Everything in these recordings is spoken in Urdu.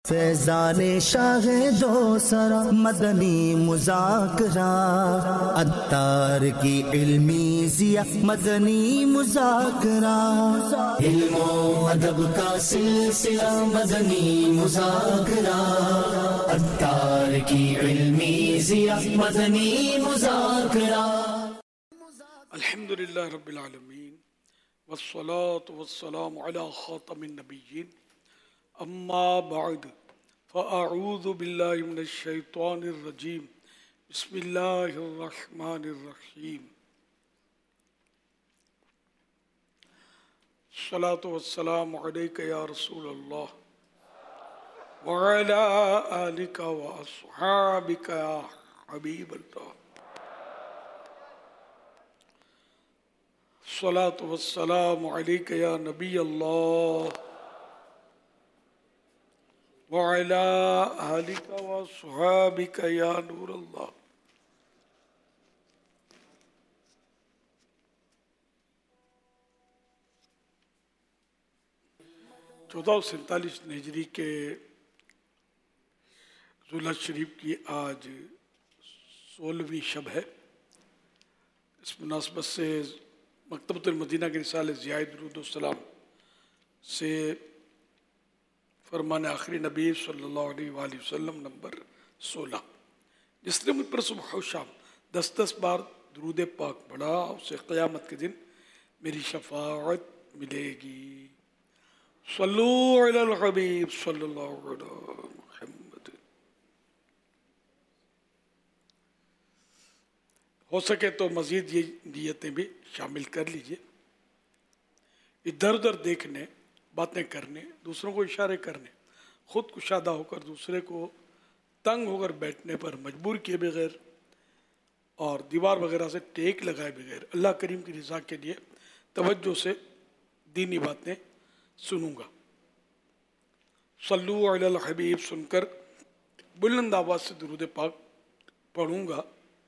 فیضان شاہ دو سرا مدنی مذاکرہ، عطار کی علمی ضیا مدنی مذاکرہ، علم و ادب کا سلسلہ مدنی مذاکرہ، عطار کی علمی ضیا مدنی مذاکرہ۔ الحمدللہ رب العالمین والصلاة والسلام علی خاتم النبیین، اما بعد فاعوذ باللہ من الشیطان الرجیم، بسم اللہ الرحمن الرحیم۔ الصلاة والسلام علیک یا رسول اللہ وعلی آلک واصحابک یا حبیب اللہ۔ الصلاة والسلام علیک یا نبی اللہ وعلى آلك وصحابك یا نور اللہ۔ چودہ سو سینتالیس ہجری کے ذوالحج شریف کی آج 16ویں شب ہے۔ اس مناسبت سے مکتبۃ المدینہ کے رسالہ ضیاء درود السلام سے فرمان آخری نبی صلی اللہ علیہ وآلہ وسلم نمبر 16، جس نے مجھ پر صبح و شام 10 بار درود پاک پڑھا، اسے قیامت کے دن میری شفاعت ملے گی۔ صلو علی الحبیب صلی اللہ علیہ محمد۔ ہو سکے تو مزید یہ نیتیں بھی شامل کر لیجئے، ادھر ادھر دیکھنے، باتیں کرنے، دوسروں کو اشارے کرنے، خود کشادہ ہو کر دوسرے کو تنگ ہو کر بیٹھنے پر مجبور کیے بغیر اور دیوار وغیرہ سے ٹیک لگائے بغیر اللہ کریم کی رضا کے لیے توجہ سے دینی باتیں سنوں گا۔ صلو علی الحبیب سن کر بلند آواز سے درود پاک پڑھوں گا،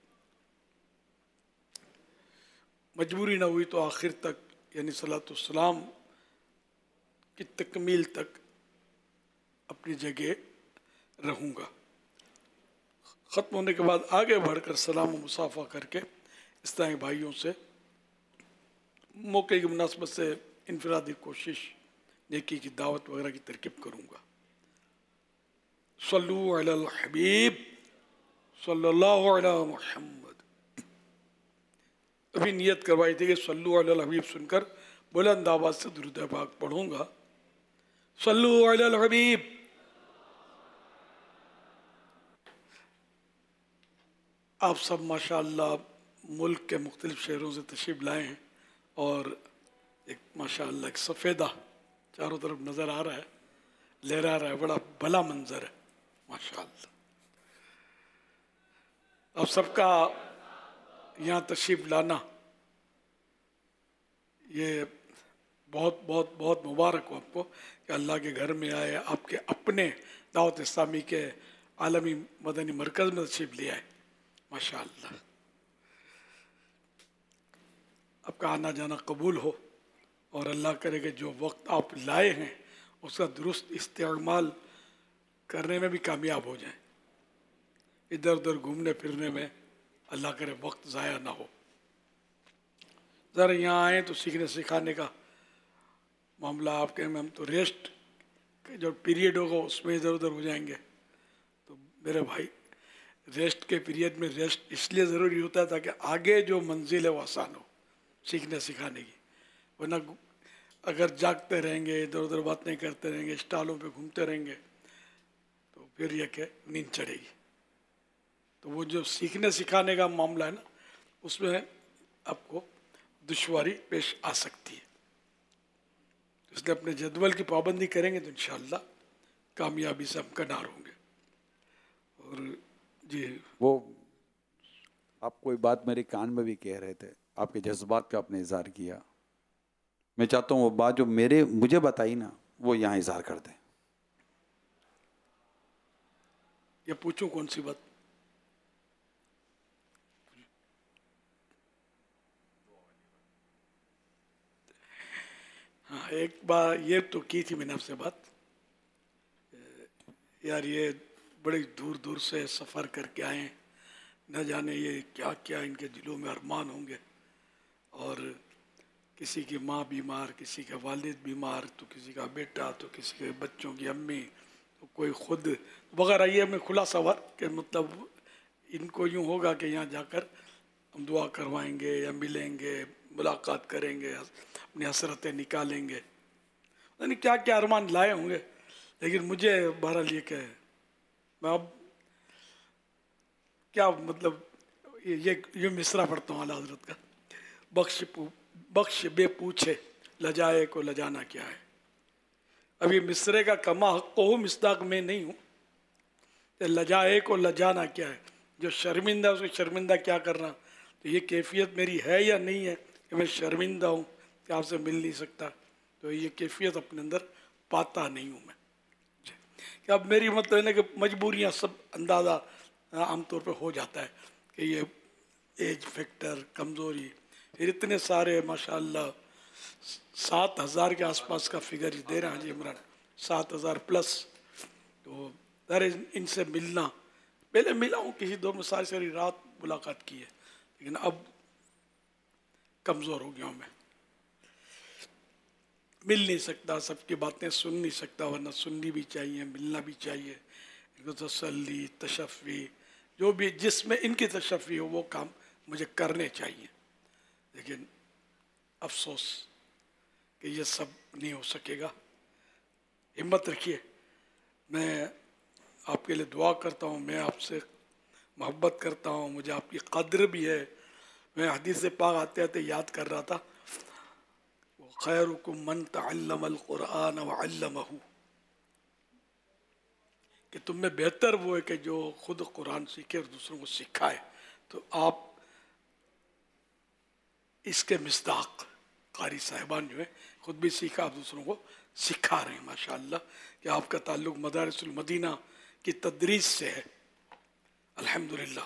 مجبوری نہ ہوئی تو آخر تک یعنی صلاۃ السلام کی تکمیل تک اپنی جگہ رہوں گا۔ ختم ہونے کے بعد آگے بڑھ کر سلام و مصافحہ کر کے اس طرح بھائیوں سے موقع کی مناسبت سے انفرادی کوشش، نیکی کی دعوت وغیرہ کی ترکیب کروں گا۔ صلو علی الحبیب صلی اللہ علی محمد۔ ابھی نیت کروائی تھی کہ صلو علی الحبیب سن کر بلند آواز سے درود پاک پڑھوں گا۔ صلو علی الحبیب۔ آپ سب ماشاءاللہ ملک کے مختلف شہروں سے تشریف لائے ہیں اور ایک ماشاءاللہ ایک سفیدہ چاروں طرف نظر آ رہا ہے، لہرا رہا ہے، بڑا بھلا منظر ہے ماشاءاللہ۔ آپ سب کا یہاں تشریف لانا یہ بہت بہت بہت مبارک ہو آپ کو کہ اللہ کے گھر میں آئے، آپ کے اپنے دعوت اسلامی کے عالمی مدنی مرکز میں تشریف لے آئے ماشاءاللہ۔ آپ کا آنا جانا قبول ہو اور اللہ کرے کہ جو وقت آپ لائے ہیں اس کا درست استعمال کرنے میں بھی کامیاب ہو جائیں، ادھر ادھر گھومنے پھرنے میں اللہ کرے وقت ضائع نہ ہو۔ ذرا یہاں آئیں تو سیکھنے سکھانے کا معاملہ آپ کے میں ہم تو ریسٹ کے جو پیریڈ ہوگا اس میں ادھر ادھر ہو جائیں گے، تو میرے بھائی ریسٹ کے پیریڈ میں ریسٹ اس لیے ضروری ہوتا ہے تاکہ آگے جو منزل ہے وہ آسان ہو سیکھنے سکھانے کی، ورنہ اگر جاگتے رہیں گے، ادھر ادھر باتیں کرتے رہیں گے، اسٹالوں پہ گھومتے رہیں گے تو پھر یہ کہ نیند چڑھے گی۔ تو وہ جو سیکھنے سکھانے کا معاملہ ہے نا، اس میں آپ کو دشواری پیش آ سکتی ہے، اس لیے اپنے جدول کی پابندی کریں گے تو انشاءاللہ کامیابی سے ہم کنار ہوں گے۔ اور جی وہ آپ کوئی بات میرے کان میں بھی کہہ رہے تھے، آپ کے جذبات کا آپ نے اظہار کیا، میں چاہتا ہوں وہ بات جو مجھے بتائی نا وہ یہاں اظہار کر دیں۔ یہ پوچھوں کون سی بات؟ ہاں ایک بار یہ تو کی تھی میں نے آپ سے بات، یار یہ بڑے دور دور سے سفر کر کے آئے ہیں، نہ جانے یہ کیا کیا ان کے دلوں میں ارمان ہوں گے، اور کسی کی ماں بیمار، کسی کا والد بیمار، تو کسی کا بیٹا، تو کسی کے بچوں کی امی، تو کوئی خود وغیرہ۔ یہ میں کھلا سوال کہ مطلب ان کو یوں ہوگا کہ یہاں جا کر ہم دعا کروائیں گے یا ملیں گے، ملاقات کریں گے، اپنی حسرتیں نکالیں گے، یعنی کیا کیا ارمان لائے ہوں گے۔ لیکن مجھے بہرحال یہ کہ میں اب کیا مطلب یہ مصرع پڑھتا ہوں اعلیٰ حضرت کا، بخش بے پوچھے لجائے کو لجانا کیا ہے۔ اب یہ مصرے کا کما حق ہو مصداق میں نہیں ہوں کہ لجائے کو لجانا کیا ہے، جو شرمندہ اس کو شرمندہ کیا کرنا، تو یہ کیفیت میری ہے یا نہیں ہے کہ میں شرمندہ ہوں کہ آپ سے مل نہیں سکتا، تو یہ کیفیت اپنے اندر پاتا نہیں ہوں میں کہ اب میری مطلب ہے کہ مجبوریاں سب اندازہ عام طور پہ ہو جاتا ہے کہ یہ ایج فیکٹر، کمزوری، پھر اتنے سارے ماشاءاللہ 7,000 کے آس پاس کا فگر دے رہے ہیں جی عمران، 7,000 پلس، تو ان سے ملنا، پہلے ملا ہوں کسی دو میں ساری رات ملاقات کی ہے، لیکن اب کمزور ہو گیا ہوں میں، مل نہیں سکتا، سب کی باتیں سن نہیں سکتا، ورنہ سننی بھی چاہیے، ملنا بھی چاہیے، ان کو تسلی، تشفی، جو بھی جس میں ان کی تشفی ہو وہ کام مجھے کرنے چاہیے، لیکن افسوس کہ یہ سب نہیں ہو سکے گا۔ ہمت رکھیے، میں آپ کے لیے دعا کرتا ہوں، میں آپ سے محبت کرتا ہوں، مجھے آپ کی قدر بھی ہے۔ میں حدیث پاک آتے آتے یاد کر رہا تھا، خیرکم من تعلم القرآن وعلمہ، کہ تم میں بہتر وہ ہے کہ جو خود قرآن سیکھے اور دوسروں کو سکھائے۔ تو آپ اس کے مصداق قاری صاحبان جو ہیں، خود بھی سیکھا، آپ دوسروں کو سکھا رہے ہیں ماشاءاللہ، کہ آپ کا تعلق مدارس المدینہ کی تدریس سے ہے الحمدللہ۔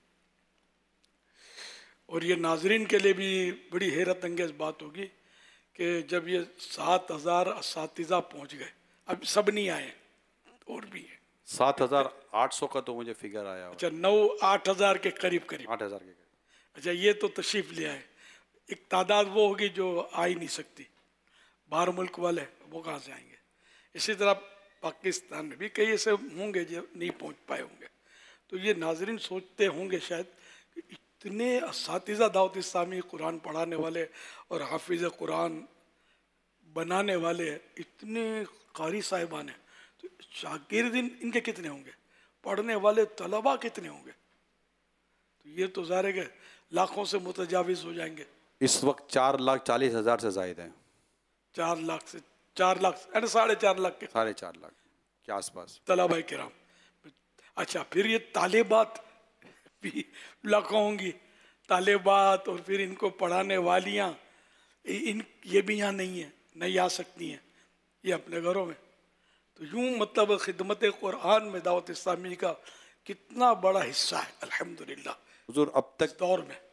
اور یہ ناظرین کے لیے بھی بڑی حیرت انگیز بات ہوگی کہ جب یہ 7,000 اساتذہ پہنچ گئے، اب سب نہیں آئے اور بھی ہیں، 7,800 کا تو مجھے فگر آیا، اچھا 8,000 کے قریب 8,000 کے قریب۔ اچھا یہ تو تشریف لے آئے، ایک تعداد وہ ہوگی جو آ ہی نہیں سکتی، باہر ملک والے وہ کہاں سے آئیں گے۔ اسی طرح پاکستان میں بھی کئی ایسے ہوں گے جو نہیں پہنچ پائے ہوں گے۔ تو یہ ناظرین سوچتے ہوں گے شاید کہ اتنے اساتذہ دعوت اسلامی قرآن پڑھانے والے اور حافظ قرآن بنانے والے، اتنے قاری صاحبان ہیں، تو شاگرد ان کے کتنے ہوں گے، پڑھنے والے طلباء کتنے ہوں گے، تو یہ تو ظاہر ہے کہ لاکھوں سے متجاوز ہو جائیں گے۔ اس وقت 4,40,000 سے زائد ہیں، 4 لاکھ سے 4 لاکھ یعنی 4.5 لاکھ کے 4.5 لاکھ کے آس پاس طلباء کرام۔ اچھا پھر یہ طالبات بھی لاکھوں ہوں گی، طالبات، اور پھر ان کو پڑھانے والیاں، یہ بھی یہاں نہیں ہیں، نہیں آ سکتی ہیں، یہ اپنے گھروں میں۔ تو یوں مطلب خدمت قرآن میں دعوت اسلامی کا کتنا بڑا حصہ ہے الحمدللہ حضور۔ اب تک اس دور میں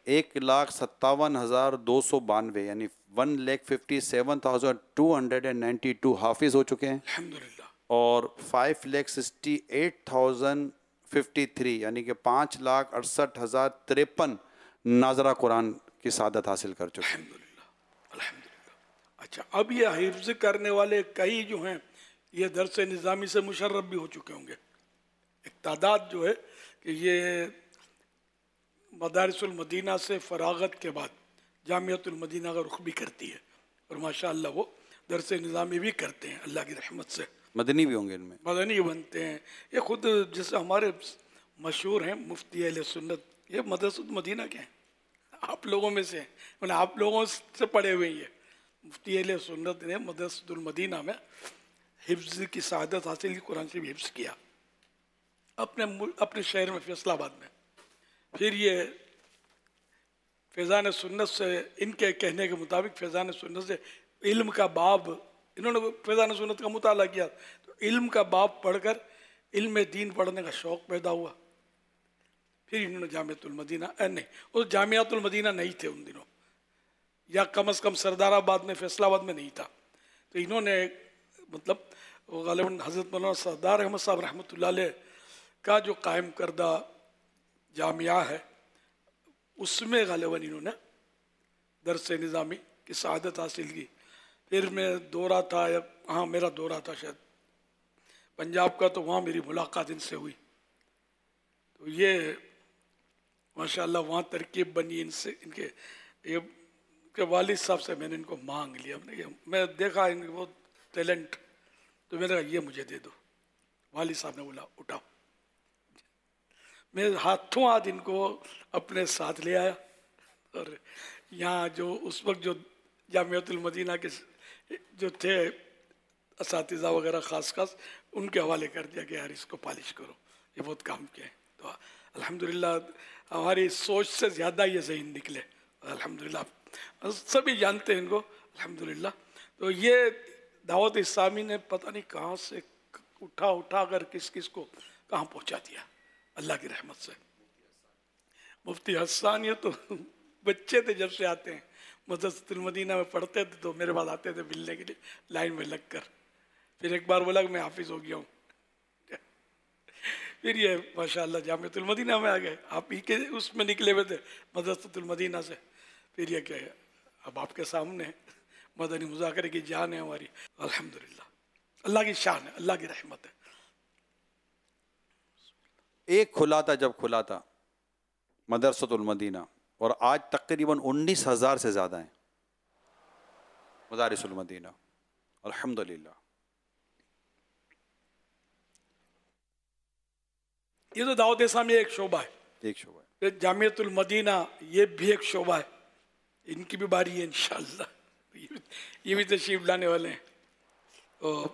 1,57,292 یعنی 1,57,292 حافظ ہو چکے ہیں، الحمدللہ۔ اور 5,68,053 یعنی کہ 5,68,053 ناظرہ قرآن کی سعادت حاصل کر چکے ہیں۔ الحمدللہ الحمدللہ۔ اچھا اب یہ حفظ کرنے والے کئی جو ہیں یہ درس نظامی سے مشرف بھی ہو چکے ہوں گے، ایک تعداد جو ہے کہ یہ مدارس المدینہ سے فراغت کے بعد جامعۃ المدینہ کا رخ بھی کرتی ہے، اور ماشاءاللہ وہ درس نظامی بھی کرتے ہیں، اللہ کی رحمت سے مدنی بھی ہوں گے ان میں، مدنی بنتے ہیں۔ یہ خود جیسے ہمارے مشہور ہیں مفتی اہل سنت، یہ مدرسۃ المدینہ کے ہیں، آپ لوگوں میں سے ہیں، انہیں آپ لوگوں سے پڑھے ہوئے ہیں۔ مفتی اہل سنت نے مدرسۃ المدینہ میں حفظ کی سعادت حاصل کی، قرآن سے بھی حفظ کیا اپنے شہر میں فیصل آباد میں۔ پھر یہ فیضان سنت سے، ان کے کہنے کے مطابق فیضان سنت سے علم کا باب، انہوں نے فیضان سنت کا مطالعہ کیا تو علم کا باب پڑھ کر علم دین پڑھنے کا شوق پیدا ہوا۔ پھر انہوں نے جامعۃ المدینہ نہیں، وہ جامعۃ المدینہ نہیں تھے ان دنوں، یا کم از کم سردار آباد میں، فیصل آباد میں نہیں تھا، تو انہوں نے مطلب وہ غالباً حضرت مولانا سردار احمد صاحب رحمۃ اللہ علیہ کا جو قائم کردہ جامعہ ہے اس میں غالباً انہوں نے درس نظامی کی سعادت حاصل کی. پھر میں دورہ تھا، ہاں میرا دورہ تھا شاید پنجاب کا، تو وہاں میری ملاقات ان سے ہوئی. تو یہ ماشاءاللہ وہاں ترکیب بنی ان سے، ان کے والد صاحب سے میں نے ان کو مانگ لیا. میں دیکھا ان کو ٹیلنٹ، تو میں نے کہا یہ مجھے دے دو. والد صاحب نے بولا اٹھاؤ. میں ہاتھوں ہاتھ ان کو اپنے ساتھ لے آیا، اور یہاں جو اس وقت جو جامعۃ المدینہ کے جو تھے اساتذہ وغیرہ خاص ان کے حوالے کر دیا کہ یار اس کو پالش کرو، یہ بہت کام کیا ہے. تو الحمدللہ ہماری سوچ سے زیادہ یہ ذہین نکلے الحمدللہ. سبھی جانتے ہیں ان کو الحمدللہ. تو یہ دعوت اسلامی نے پتہ نہیں کہاں سے اٹھا کر کس کو کہاں پہنچا دیا اللہ کی رحمت سے. مفتی حسان یہ تو بچے تھے جب سے آتے ہیں، مدرسۃ المدینہ میں پڑھتے تھے تو میرے پاس آتے تھے ملنے کے لیے لائن میں لگ کر. پھر ایک بار بولا کہ میں حافظ ہو گیا ہوں. پھر یہ ماشاءاللہ جامعۃ المدینہ میں آ گئے. آپ ہی کے اس میں نکلے ہوئے تھے مدرسۃ المدینہ سے. پھر یہ کہ اب آپ کے سامنے مدنی مذاکرے کی جان ہے ہماری الحمدللہ. اللہ کی شان ہے، اللہ کی رحمت ہے. ایک کھلا تھا جب کھلا تھا مدرسۃ المدینہ، اور آج تقریباً 19,000 سے زیادہ ہیں مدارس المدینہ الحمدللہ. یہ تو دعوت اسلامی ایک شعبہ ہے، ایک شعبہ ہے. پھر جامعۃ المدینہ یہ بھی ایک شعبہ ہے. ان کی بھی باری ہے انشاءاللہ، یہ بھی تشریف لانے والے ہیں. اور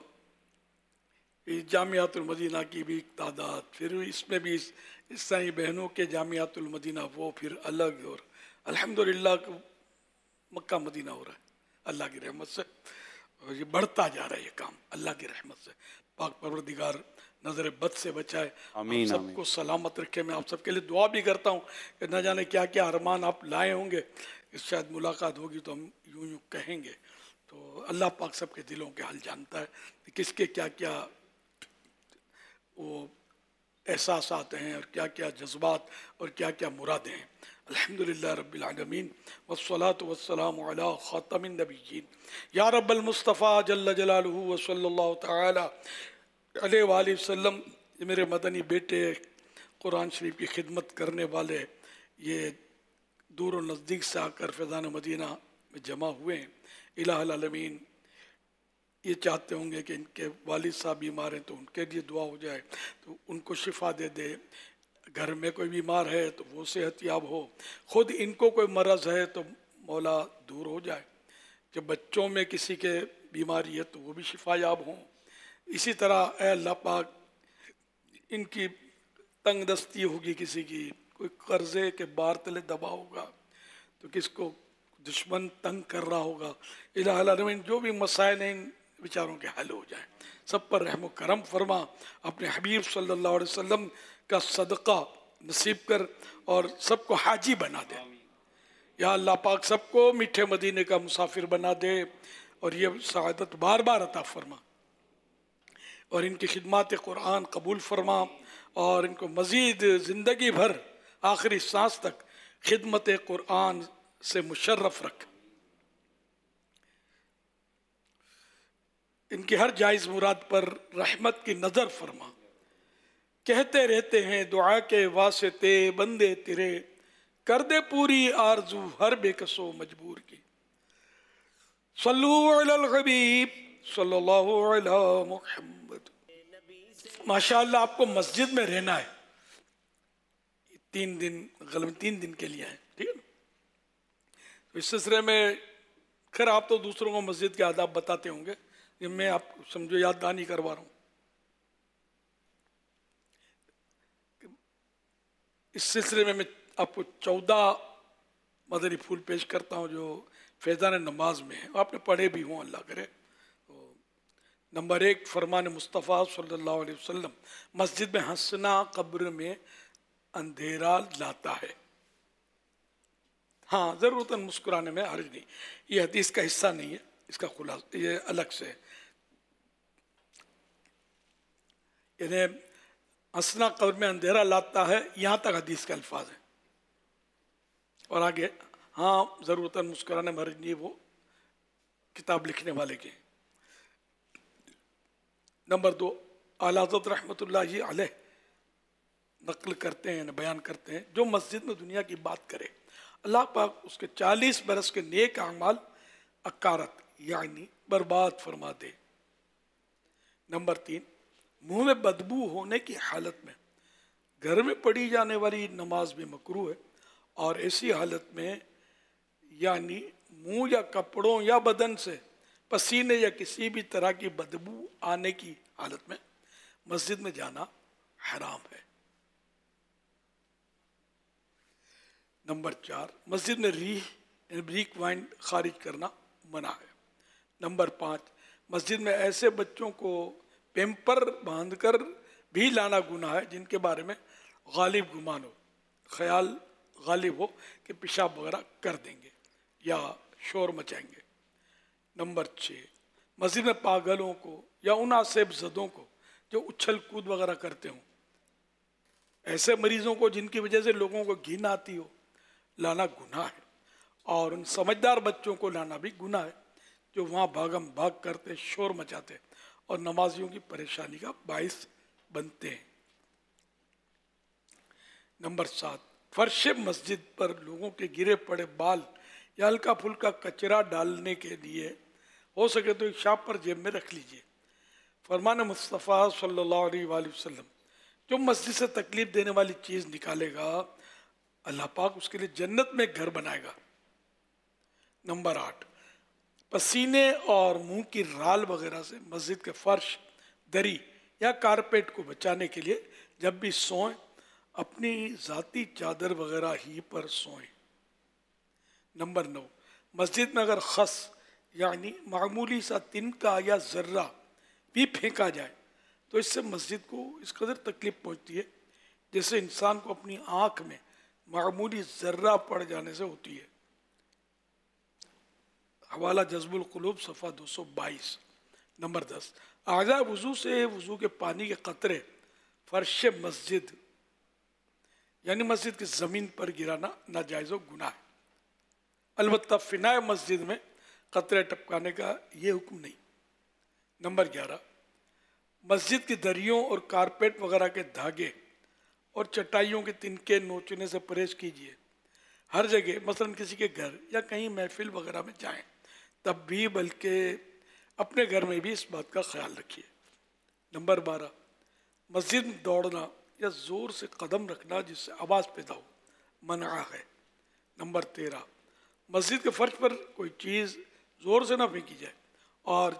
جامعۃ المدینہ کی بھی ایک تعداد، پھر اس میں بھی عیسائی بہنوں کے جامعۃ المدینہ وہ پھر الگ، اور الحمدللہ مکہ مدینہ ہو رہا ہے اللہ کی رحمت سے. اور یہ بڑھتا جا رہا ہے یہ کام اللہ کی رحمت سے. پاک پروردگار نظر بد سے بچائے، آمین آپ سب آمین. کو سلامت رکھے. میں آپ سب کے لیے دعا بھی کرتا ہوں کہ نہ جانے کیا کیا ارمان آپ لائے ہوں گے، شاید ملاقات ہوگی تو ہم یوں کہیں گے. تو اللہ پاک سب کے دلوں کے حال جانتا ہے کہ کس کے کیا کیا وہ احساسات ہیں، اور کیا کیا جذبات اور کیا کیا مرادیں ہیں. الحمدللہ رب العالمین والصلاة والسلام علی خاتم النبیین یا رب المصطفیٰ جل جلالہ وصلی اللہ تعالی علیہ وآلہ وسلم. یہ میرے مدنی بیٹے قرآن شریف کی خدمت کرنے والے، یہ دور و نزدیک سے آ کر فیضان مدینہ میں جمع ہوئے ہیں. الہ العالمین یہ چاہتے ہوں گے کہ ان کے والد صاحب بیمار ہیں تو ان کے لیے دعا ہو جائے، تو ان کو شفا دے دے. گھر میں کوئی بیمار ہے تو وہ صحت یاب ہو. خود ان کو کوئی مرض ہے تو مولا دور ہو جائے. جب بچوں میں کسی کے بیماری ہے تو وہ بھی شفا یاب ہوں. اسی طرح اے اللہ پاک ان کی تنگ دستی ہوگی، کسی کی کوئی قرضے کے بار تلے دبا ہوگا، تو کس کو دشمن تنگ کر رہا ہوگا، الہ العالمین جو بھی مسائل ہیں ان بیچاروں کے حل ہو جائیں. سب پر رحم و کرم فرما. اپنے حبیب صلی اللہ علیہ وسلم کا صدقہ نصیب کر اور سب کو حاجی بنا دے. یا اللہ پاک سب کو میٹھے مدینے کا مسافر بنا دے، اور یہ سعادت بار بار عطا فرما. اور ان کی خدمات قرآن قبول فرما، اور ان کو مزید زندگی بھر آخری سانس تک خدمت قرآن سے مشرف رکھ. ان کی ہر جائز مراد پر رحمت کی نظر فرما. کہتے رہتے ہیں دعا کے واسطے بندے تیرے، کر دے پوری آرزو ہر بے کسو مجبور کی. صلو علی الحبیب صلی اللہ علی محمد. ماشاءاللہ آپ کو مسجد میں رہنا ہے 3 دن، غالباً 3 دن کے لیے ہے، ٹھیک ہے نا. تو اس سلسلے میں خیر آپ تو دوسروں کو مسجد کے آداب بتاتے ہوں گے، میں آپ سمجھو یاد دہانی کروا رہا ہوں. اس سلسلے میں آپ کو 14 مدنی پھول پیش کرتا ہوں جو فیضان نماز میں ہیں، آپ نے پڑھے بھی ہوں اللہ کرے. نمبر 1 فرمان مصطفیٰ صلی اللہ علیہ وسلم، مسجد میں ہنسنا قبر میں اندھیرا لاتا ہے. ہاں ضرورتاً مسکرانے میں حرج نہیں، یہ حدیث کا حصہ نہیں ہے، اس کا خلاصہ یہ الگ سے. یعنی ہنسنا قبر میں اندھیرا لاتا ہے، یہاں تک حدیث کے الفاظ ہیں. اور آگے ہاں ضرورتاً مسکرانے مرض نہیں، وہ کتاب لکھنے والے کے. نمبر 2، اعلیٰ حضرت رحمۃ اللہ علیہ نقل کرتے ہیں، بیان کرتے ہیں، جو مسجد میں دنیا کی بات کرے اللہ پاک اس کے 40 برس کے نیک اعمال اکارت یعنی برباد فرما دے. نمبر 3، منہ میں بدبو ہونے کی حالت میں گھر میں پڑھی جانے والی نماز بھی مکروہ ہے، اور ایسی حالت میں یعنی منہ یا کپڑوں یا بدن سے پسینے یا کسی بھی طرح کی بدبو آنے کی حالت میں مسجد میں جانا حرام ہے. نمبر 4، مسجد میں ریق وائن خارج کرنا منع ہے. نمبر 5، مسجد میں ایسے بچوں کو پیمپر باندھ کر بھی لانا گناہ ہے جن کے بارے میں غالب گمان ہو، خیال غالب ہو کہ پیشاب وغیرہ کر دیں گے یا شور مچائیں گے. نمبر 6، مسجد میں پاگلوں کو یا ان عصب زدوں کو جو اچھل کود وغیرہ کرتے ہوں، ایسے مریضوں کو جن کی وجہ سے لوگوں کو گھن آتی ہو، لانا گناہ ہے. اور ان سمجھدار بچوں کو لانا بھی گناہ ہے جو وہاں بھاگم بھاگ کرتے، شور مچاتے اور نمازیوں کی پریشانی کا باعث بنتے ہیں. نمبر 7، فرش مسجد پر لوگوں کے گرے پڑے بال یا ہلکا پھلکا کچرا ڈالنے کے لیے ہو سکے تو ایک شاپ پر جیب میں رکھ لیجئے. فرمان مصطفیٰ صلی اللہ علیہ وآلہ وسلم، جو مسجد سے تکلیف دینے والی چیز نکالے گا اللہ پاک اس کے لیے جنت میں گھر بنائے گا. نمبر 8، پسینے اور منہ کی رال وغیرہ سے مسجد کے فرش، دری یا کارپیٹ کو بچانے کے لیے جب بھی سوئیں اپنی ذاتی چادر وغیرہ ہی پر سوئیں. نمبر 9، مسجد میں اگر خس یعنی معمولی سا تنکا یا ذرہ بھی پھینکا جائے تو اس سے مسجد کو اس قدر تکلیف پہنچتی ہے جیسے انسان کو اپنی آنکھ میں معمولی ذرہ پڑ جانے سے ہوتی ہے. حوالہ جذب القلوب صفحہ 222. نمبر 10، اعضاء وضو سے وضو کے پانی کے قطرے فرش مسجد یعنی مسجد کی زمین پر گرانا ناجائز و گناہ ہے. البتہ فنائے مسجد میں قطرے ٹپکانے کا یہ حکم نہیں. نمبر 11، مسجد کی دریوں اور کارپیٹ وغیرہ کے دھاگے اور چٹائیوں کے تنکے نوچنے سے پرہیز کیجیے. ہر جگہ مثلا کسی کے گھر یا کہیں محفل وغیرہ میں جائیں تب بھی بلکہ اپنے گھر میں بھی اس بات کا خیال رکھیے. نمبر 12، مسجد میں دوڑنا یا زور سے قدم رکھنا جس سے آواز پیدا ہو منع ہے. نمبر 13، مسجد کے فرش پر کوئی چیز زور سے نہ پھینکی جائے اور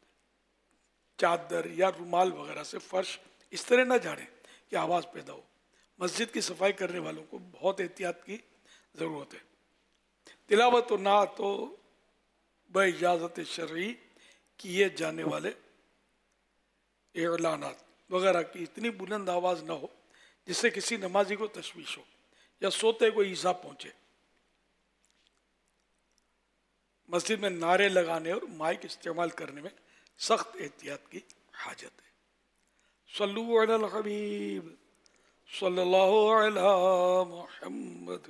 چادر یا رومال وغیرہ سے فرش اس طرح نہ جھاڑیں کہ آواز پیدا ہو. مسجد کی صفائی کرنے والوں کو بہت احتیاط کی ضرورت ہے. تلاوت و نعت و باجازت شرعی کیے جانے والے اعلانات وغیرہ کی اتنی بلند آواز نہ ہو جس سے کسی نمازی کو تشویش ہو یا سوتے کو ایذا پہنچے. مسجد میں نعرے لگانے اور مائک استعمال کرنے میں سخت احتیاط کی حاجت ہے. صلو علی الحبیب صلی اللہ علی محمد.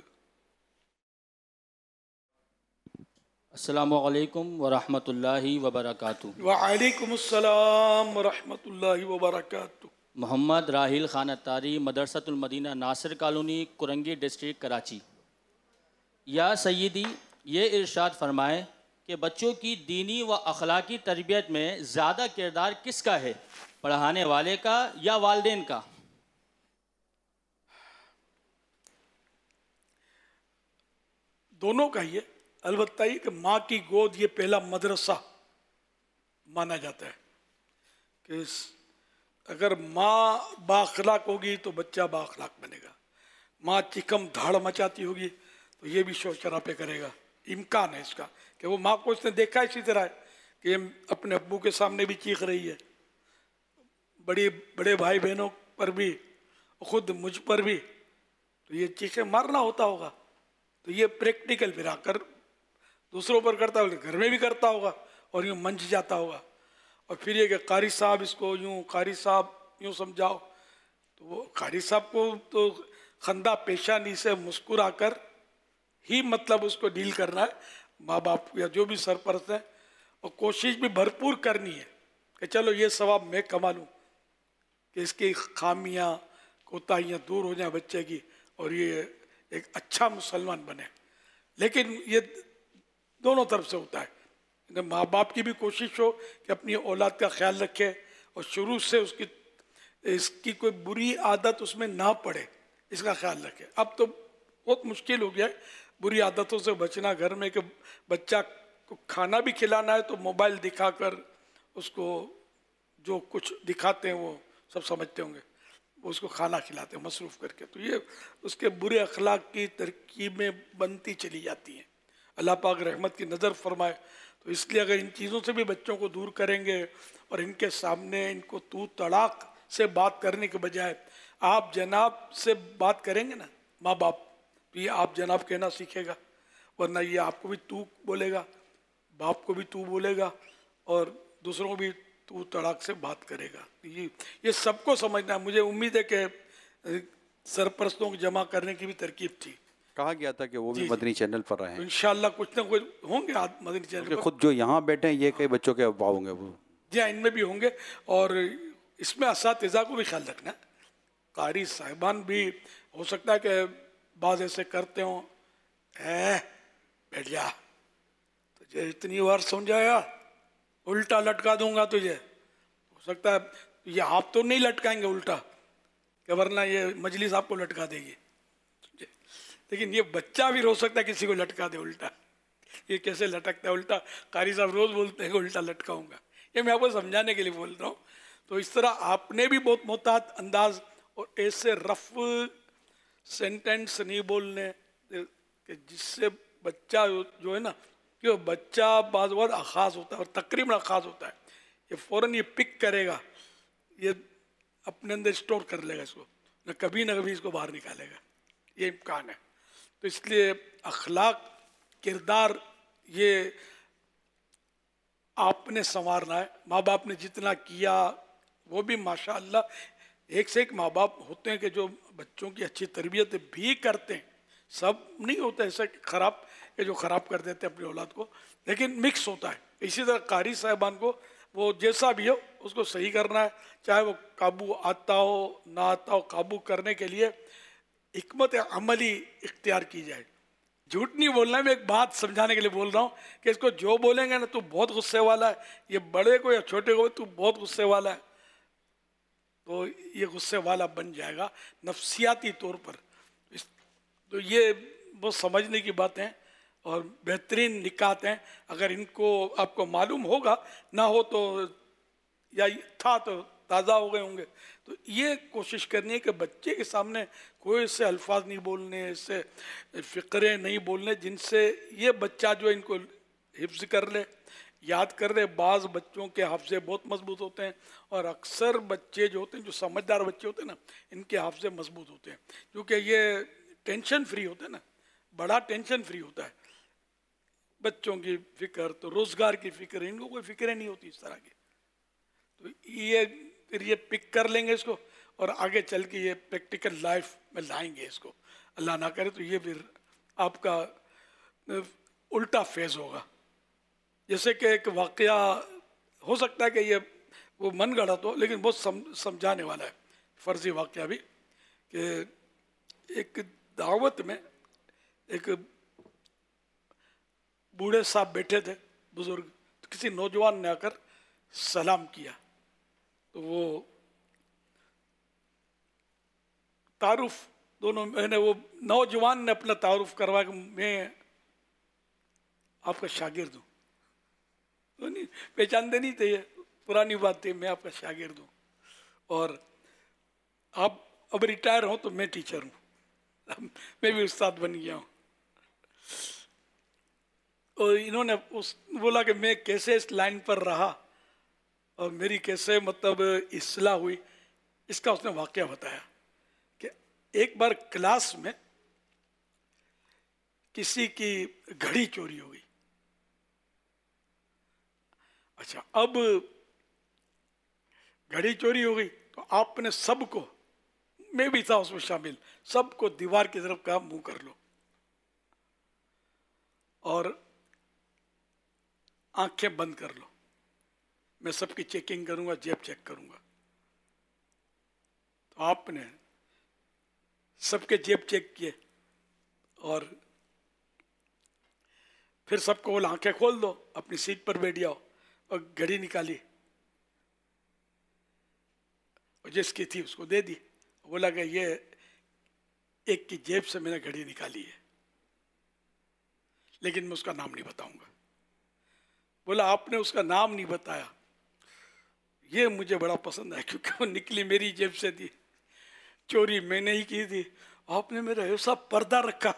السلام علیکم ورحمۃ اللہ وبرکاتہ. وعلیکم السلام ورحمۃ اللہ وبرکاتہ. محمد راحیل خان اتاری، مدرسۃ المدینہ ناصر کالونی، کرنگی ڈسٹرکٹ کراچی. یا سیدی، یہ ارشاد فرمائیں کہ بچوں کی دینی و اخلاقی تربیت میں زیادہ کردار کس کا ہے، پڑھانے والے کا یا والدین کا؟ دونوں کا ہی ہے. البتہ یہ کہ ماں کی گود یہ پہلا مدرسہ مانا جاتا ہے کہ اگر ماں بااخلاق ہوگی تو بچہ بااخلاق بنے گا. ماں چکم دھاڑ مچاتی ہوگی تو یہ بھی شور شرابے کرے گا. امکان ہے اس کا کہ وہ ماں کو اس نے دیکھا اسی طرح ہے کہ اپنے ابو کے سامنے بھی چیخ رہی ہے، بڑے بھائی بہنوں پر بھی، خود مجھ پر بھی، تو یہ چیخیں مارنا ہوتا ہوگا. تو یہ پریکٹیکل پھر آ کر دوسروں پر کرتا ہوگا، گھر میں بھی کرتا ہوگا اور یوں منج جاتا ہوگا. اور پھر یہ کہ قاری صاحب اس کو یوں، قاری صاحب یوں سمجھاؤ. تو وہ قاری صاحب کو تو خندہ پیشانی سے مسکرا کر ہی مطلب اس کو ڈیل کرنا ہے، ماں باپ یا جو بھی سرپرست ہیں، اور کوشش بھی بھرپور کرنی ہے کہ چلو یہ ثواب میں کما لوں کہ اس کی خامیاں کوتاہیاں دور ہو جائیں بچے کی اور یہ ایک اچھا مسلمان بنے. لیکن یہ دونوں طرف سے ہوتا ہے، ماں باپ کی بھی کوشش ہو کہ اپنی اولاد کا خیال رکھے اور شروع سے اس کی کوئی بری عادت اس میں نہ پڑے، اس کا خیال رکھے. اب تو بہت مشکل ہو گیا ہے بری عادتوں سے بچنا گھر میں، کہ بچہ کو کھانا بھی کھلانا ہے تو موبائل دکھا کر اس کو جو کچھ دکھاتے ہیں وہ سب سمجھتے ہوں گے، وہ اس کو کھانا کھلاتے ہیں مصروف کر کے. تو یہ اس کے برے اخلاق کی ترکیبیں بنتی چلی جاتی ہیں. اللہ پاک رحمت کی نظر فرمائے. تو اس لیے اگر ان چیزوں سے بھی بچوں کو دور کریں گے اور ان کے سامنے ان کو تو طلاق سے بات کرنے کے بجائے آپ جناب سے بات کریں گے نا ماں باپ، تو یہ آپ جناب کہنا سیکھے گا، ورنہ یہ آپ کو بھی تو بولے گا، باپ کو بھی تو بولے گا اور دوسروں کو بھی تو طلاق سے بات کرے گا. یہ سب کو سمجھنا ہے. مجھے امید ہے کہ سرپرستوں کو جمع کرنے کی بھی ترکیب تھی. کہا گیا تھا کہ وہ بھی مدنی چینل پر رہے ہیں. انشاءاللہ کچھ نہ کچھ ہوں گے مدنی چینل پر. خود جو یہاں بیٹھے ہیں یہ کئی بچوں کے ابا ہوں گے، وہ جی ہاں ان میں بھی ہوں گے. اور اس میں اساتذہ کو بھی خیال رکھنا ہے. قاری صاحبان بھی ہو سکتا ہے کہ بعض ایسے کرتے ہوں، بیٹھ جا تجھے اتنی بار سمجھایا الٹا لٹکا دوں گا تجھے. ہو سکتا ہے یہ آپ تو نہیں لٹکائیں گے الٹا، کہ ورنہ یہ مجلس آپ کو لٹکا دے گی، لیکن یہ بچہ بھی ہو سکتا ہے کسی کو لٹکا دے الٹا. یہ کیسے لٹکتا ہے الٹا؟ قاری صاحب روز بولتے ہیں کہ الٹا لٹکاؤں گا. یہ میں آپ کو سمجھانے کے لیے بول رہا ہوں. تو اس طرح آپ نے بھی بہت محتاط انداز اور ایسے رف سینٹینس نہیں بولنے کہ جس سے بچہ جو ہے نا، کہ بچہ بعض وقت اخاذ ہوتا ہے اور تقریباً اخاذ ہوتا ہے، یہ فوراً یہ پک کرے گا، یہ اپنے اندر اسٹور کر لے گا اس کو، نہ کبھی اس کو باہر نکالے گا. یہ امکان ہے. تو اس لیے اخلاق کردار یہ آپ نے سنوارنا ہے. ماں باپ نے جتنا کیا وہ بھی ماشاءاللہ ایک سے ایک ماں باپ ہوتے ہیں کہ جو بچوں کی اچھی تربیت بھی کرتے ہیں. سب نہیں ہوتا ایسا خراب کہ جو خراب کر دیتے ہیں اپنی اولاد کو، لیکن مکس ہوتا ہے. اسی طرح قاری صاحبان کو وہ جیسا بھی ہو اس کو صحیح کرنا ہے، چاہے وہ قابو آتا ہو نہ آتا ہو. قابو کرنے کے لیے حکمت عملی اختیار کی جائے. جھوٹ نہیں بولنا ہے. میں ایک بات سمجھانے کے لیے بول رہا ہوں کہ اس کو جو بولیں گے نا تو بہت غصے والا ہے، یہ بڑے کو یا چھوٹے کو تو بہت غصے والا ہے، تو یہ غصے والا بن جائے گا نفسیاتی طور پر. تو یہ بہت سمجھنے کی باتیں اور بہترین نکات ہیں. اگر ان کو آپ کو معلوم ہوگا، نہ ہو تو یا تھا تو تازہ ہو گئے ہوں گے. تو یہ کوشش کرنی ہے کہ بچے کے سامنے کوئی ایسے الفاظ نہیں بولنے، ایسے فقرے نہیں بولنے جن سے یہ بچہ جو ان کو حفظ کر لے، یاد کر لے. بعض بچوں کے حافظے بہت مضبوط ہوتے ہیں اور اکثر بچے جو ہوتے ہیں، جو سمجھدار بچے ہوتے ہیں نا، ان کے حافظے مضبوط ہوتے ہیں کیونکہ یہ ٹینشن فری ہوتا ہے نا. بڑا ٹینشن فری ہوتا ہے. بچوں کی فکر تو روزگار کی فکر، ان کو کوئی فکریں نہیں ہوتی اس طرح کی. تو یہ پک کر لیں گے اس کو اور آگے چل کے یہ پریکٹیکل لائف میں لائیں گے اس کو. اللہ نہ کرے تو یہ پھر آپ کا الٹا فیز ہوگا. جیسے کہ ایک واقعہ ہو سکتا ہے کہ یہ وہ من گڑھت ہو لیکن بہت سمجھانے والا ہے، فرضی واقعہ بھی. کہ ایک دعوت میں ایک بوڑھے صاحب بیٹھے تھے، بزرگ. کسی نوجوان نے آ کر سلام کیا تو وہ تعارف دونوں میں نے، وہ نوجوان نے اپنا تعارف کروایا کہ میں آپ کا شاگرد ہوں. تو نہیں پہچانتے نہیں تھے، یہ پرانی بات تھی. میں آپ کا شاگرد ہوں اور آپ اب ریٹائر ہوں تو میں ٹیچر ہوں، میں بھی استاد بن گیا ہوں. اور انہوں نے بولا کہ میں کیسے اس لائن پر رہا اور میری کیسے مطلب اصلاح ہوئی. اس کا اس نے واقعہ بتایا کہ ایک بار کلاس میں کسی کی گھڑی چوری ہو گئی. اچھا، اب گھڑی چوری ہو گئی تو آپ نے سب کو، میں بھی تھا اس میں شامل، سب کو دیوار کی طرف کہا منہ کر لو اور آنکھیں بند کر لو، میں سب کی چیکنگ کروں گا، جیب چیک کروں گا۔ تو آپ نے سب کے جیب چیک کیے اور پھر سب کو بولا آنکھیں کھول دو، اپنی سیٹ پر بیٹھ جاؤ، اور گھڑی نکالی اور جس کی تھی اس کو دے دی، بولا کہ یہ ایک کی جیب سے میں نے گھڑی نکالی ہے لیکن میں اس کا نام نہیں بتاؤں گا۔ بولا آپ نے اس کا نام نہیں بتایا، یہ مجھے بڑا پسند ہے کیونکہ وہ نکلی میری جیب سے تھی، چوری میں نے ہی کی تھی، آپ نے میرا ایسا پردہ رکھا۔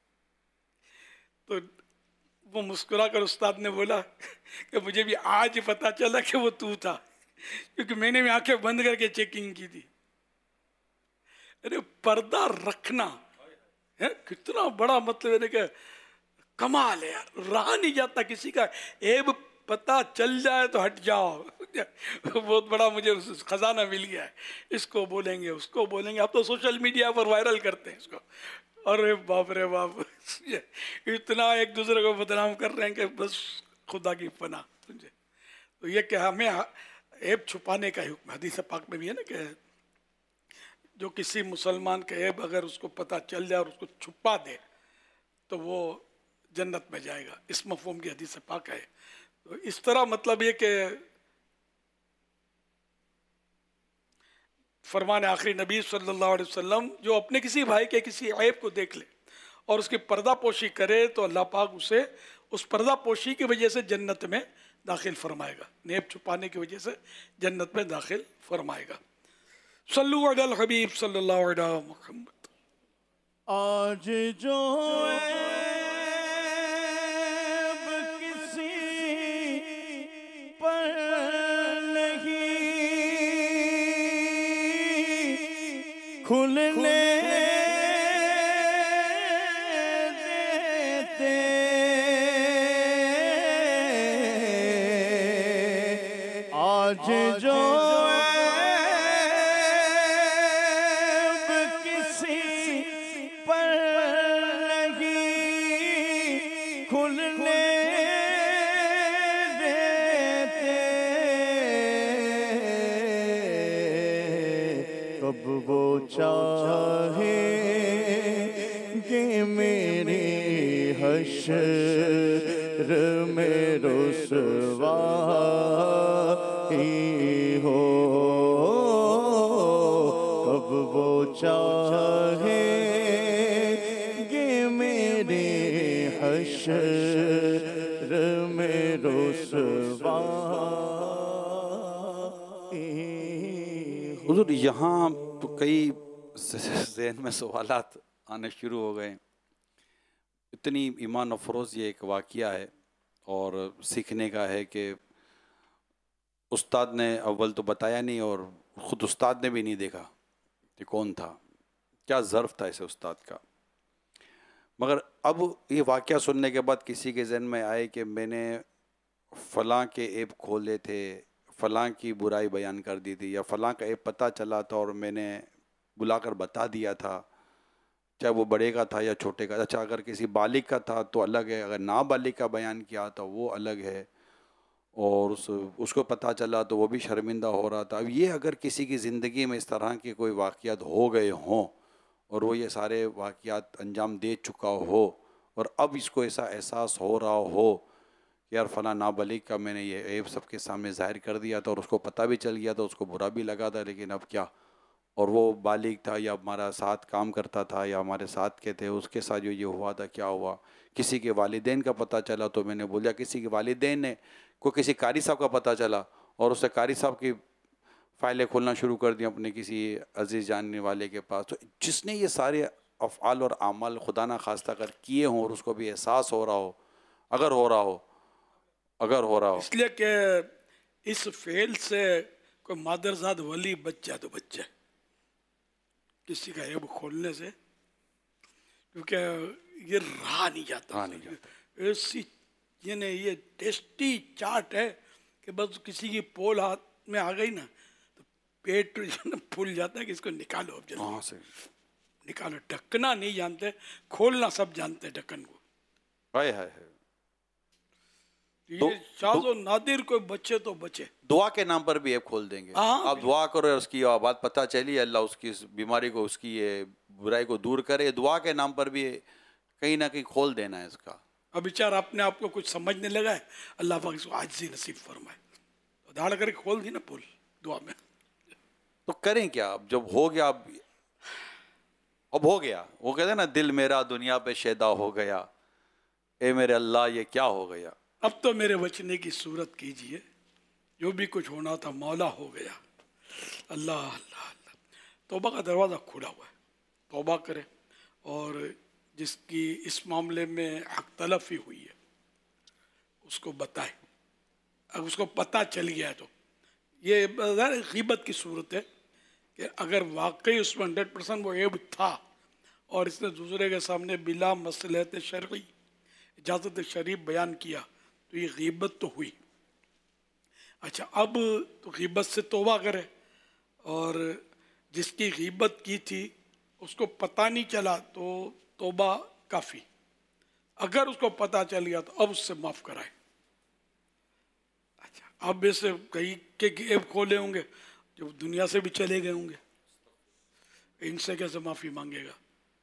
تو وہ مسکرا کر استاد نے بولا کہ مجھے بھی آج پتا چلا کہ وہ تو تھا، کیونکہ میں نے بھی آنکھیں بند کر کے چیکنگ کی تھی۔ ارے پردہ رکھنا کتنا بڑا مطلب ہے کہ کمال ہے یار، رہا نہیں جاتا کسی کا عیب پتا چل جائے تو ہٹ جاؤ۔ بہت بڑا مجھے خزانہ مل گیا ہے، اس کو بولیں گے اس کو بولیں گے، اب تو سوشل میڈیا پر وائرل کرتے ہیں اس کو، ارے باپ رے باپ، اتنا ایک دوسرے کو بدنام کر رہے ہیں کہ بس خدا کی پناہ۔ تو یہ کہ ہمیں عیب چھپانے کا حکم حدیث پاک میں بھی ہے نا کہ جو کسی مسلمان کا عیب اگر اس کو پتہ چل جائے اور اس کو چھپا دے تو وہ جنت میں جائے گا، اس مفہوم کی حدیث پاک ہے۔ تو اس طرح مطلب یہ کہ فرمان آخری نبی صلی اللہ علیہ وسلم جو اپنے کسی بھائی کے کسی عیب کو دیکھ لے اور اس کی پردہ پوشی کرے تو اللہ پاک اسے اس پردہ پوشی کی وجہ سے جنت میں داخل فرمائے گا، عیب چھپانے کی وجہ سے جنت میں داخل فرمائے گا۔ صلو علی الحبیب صلی اللہ علیہ محمد۔ آج جو عیب کسی پر نہیں کھلنے دیتے، آج جو چاہیں گے میری حشر میں رسوائی ہو، کب وہ چاہیں گے میری حشر میں رسوائی۔ حضور یہاں تو کئی ذہن میں سوالات آنے شروع ہو گئے، اتنی ایمان افروز یہ ایک واقعہ ہے اور سیکھنے کا ہے کہ استاد نے اول تو بتایا نہیں اور خود استاد نے بھی نہیں دیکھا کہ کون تھا، کیا ظرف تھا اسے استاد کا، مگر اب یہ واقعہ سننے کے بعد کسی کے ذہن میں آئے کہ میں نے فلاں کے عیب کھولے تھے، فلاں کی برائی بیان کر دی تھی، یا فلاں کا عیب پتہ چلا تھا اور میں نے بلا کر بتا دیا تھا، چاہے وہ بڑے کا تھا یا چھوٹے کا۔ اچھا اگر کسی بالغ کا تھا تو الگ ہے، اگر نابالغ کا بیان کیا تو وہ الگ ہے، اور اس کو پتہ چلا تو وہ بھی شرمندہ ہو رہا تھا۔ اب یہ اگر کسی کی زندگی میں اس طرح کے کوئی واقعات ہو گئے ہوں اور وہ یہ سارے واقعات انجام دے چکا ہو اور اب اس کو ایسا احساس ہو رہا ہو کہ یار فلاں نابالغ کا میں نے یہ عیب سب کے سامنے ظاہر کر دیا تھا اور اس کو پتہ بھی چل گیا تھا، اس کو برا بھی لگا تھا، لیکن اب کیا، اور وہ بالغ تھا یا ہمارا ساتھ کام کرتا تھا یا ہمارے ساتھ کے تھے، اس کے ساتھ جو یہ ہوا تھا کیا ہوا، کسی کے والدین کا پتہ چلا تو میں نے بولا، کسی کے والدین نے کو کسی قاری صاحب کا پتہ چلا اور اسے قاری صاحب کی فائلیں کھولنا شروع کر دیں اپنے کسی عزیز جاننے والے کے پاس، تو جس نے یہ سارے افعال اور اعمال خدا نہ خواستہ کر کیے ہوں اور اس کو بھی احساس ہو رہا ہو، اگر ہو رہا ہو اس لیے کہ اس فعل سے کوئی مادرزاد ولی بچ جائے تو بچ جائے کسی کا عیب کھولنے سے، کیونکہ یہ رہا نہیں جاتا، ایسی یعنی یہ ٹیسٹی چاٹ ہے کہ بس کسی کی پول ہاتھ میں آ گئی نا تو پیٹ جو پھول جاتا ہے کہ اس کو نکالو اب جلدی وہاں سے نکالو. ڈھکنا نہیں جانتے, کھولنا سب جانتے ہیں ڈھکن کو. ہائے ہائے ہائے. یہ شاذ و نادر کوئی بچے تو بچے. دعا کے نام پر بھی ایپ کھول دیں گے. آپ دعا کرو, اس کی بات پتہ چلی, اللہ اس کی بیماری کو, اس کی یہ برائی کو دور کرے. دعا کے نام پر بھی کہیں نہ کہیں کھول دینا ہے اس کا. اب بیچارہ اپنے آپ کو کچھ سمجھنے لگا ہے, اللہ پاک اس کو عاجزی نصیب فرمائے. دھاڑ کر کے کھول دی نا پھول دعا میں. تو کریں کیا اب جب ہو گیا, اب ہو گیا. وہ کہتے ہیں نا, دل میرا دنیا پہ شیدا ہو گیا, اے میرے اللہ یہ کیا ہو گیا. اب تو میرے بچنے کی صورت کیجئے, جو بھی کچھ ہونا تھا مولا ہو گیا. اللہ اللہ اللہ. توبہ کا دروازہ کھلا ہوا ہے, توبہ کرے. اور جس کی اس معاملے میں حق تلفی ہوئی ہے اس کو بتائے. اگر اس کو پتہ چل گیا ہے تو یہ غیبت کی صورت ہے کہ اگر واقعی اس میں 100% وہ عیب تھا اور اس نے دوسرے کے سامنے بلا مصلحت شرعی اجازت شرعی بیان کیا تو یہ غیبت تو ہوئی. اچھا, اب تو غیبت سے توبہ کرے, اور جس کی غیبت کی تھی اس کو پتہ نہیں چلا تو توبہ کافی. اگر اس کو پتہ چل گیا تو اب اس سے معاف کرائے. اچھا, اب اسے کئی کے ایپ کھولے ہوں گے جو دنیا سے بھی چلے گئے ہوں گے, ان سے کیسے معافی مانگے گا.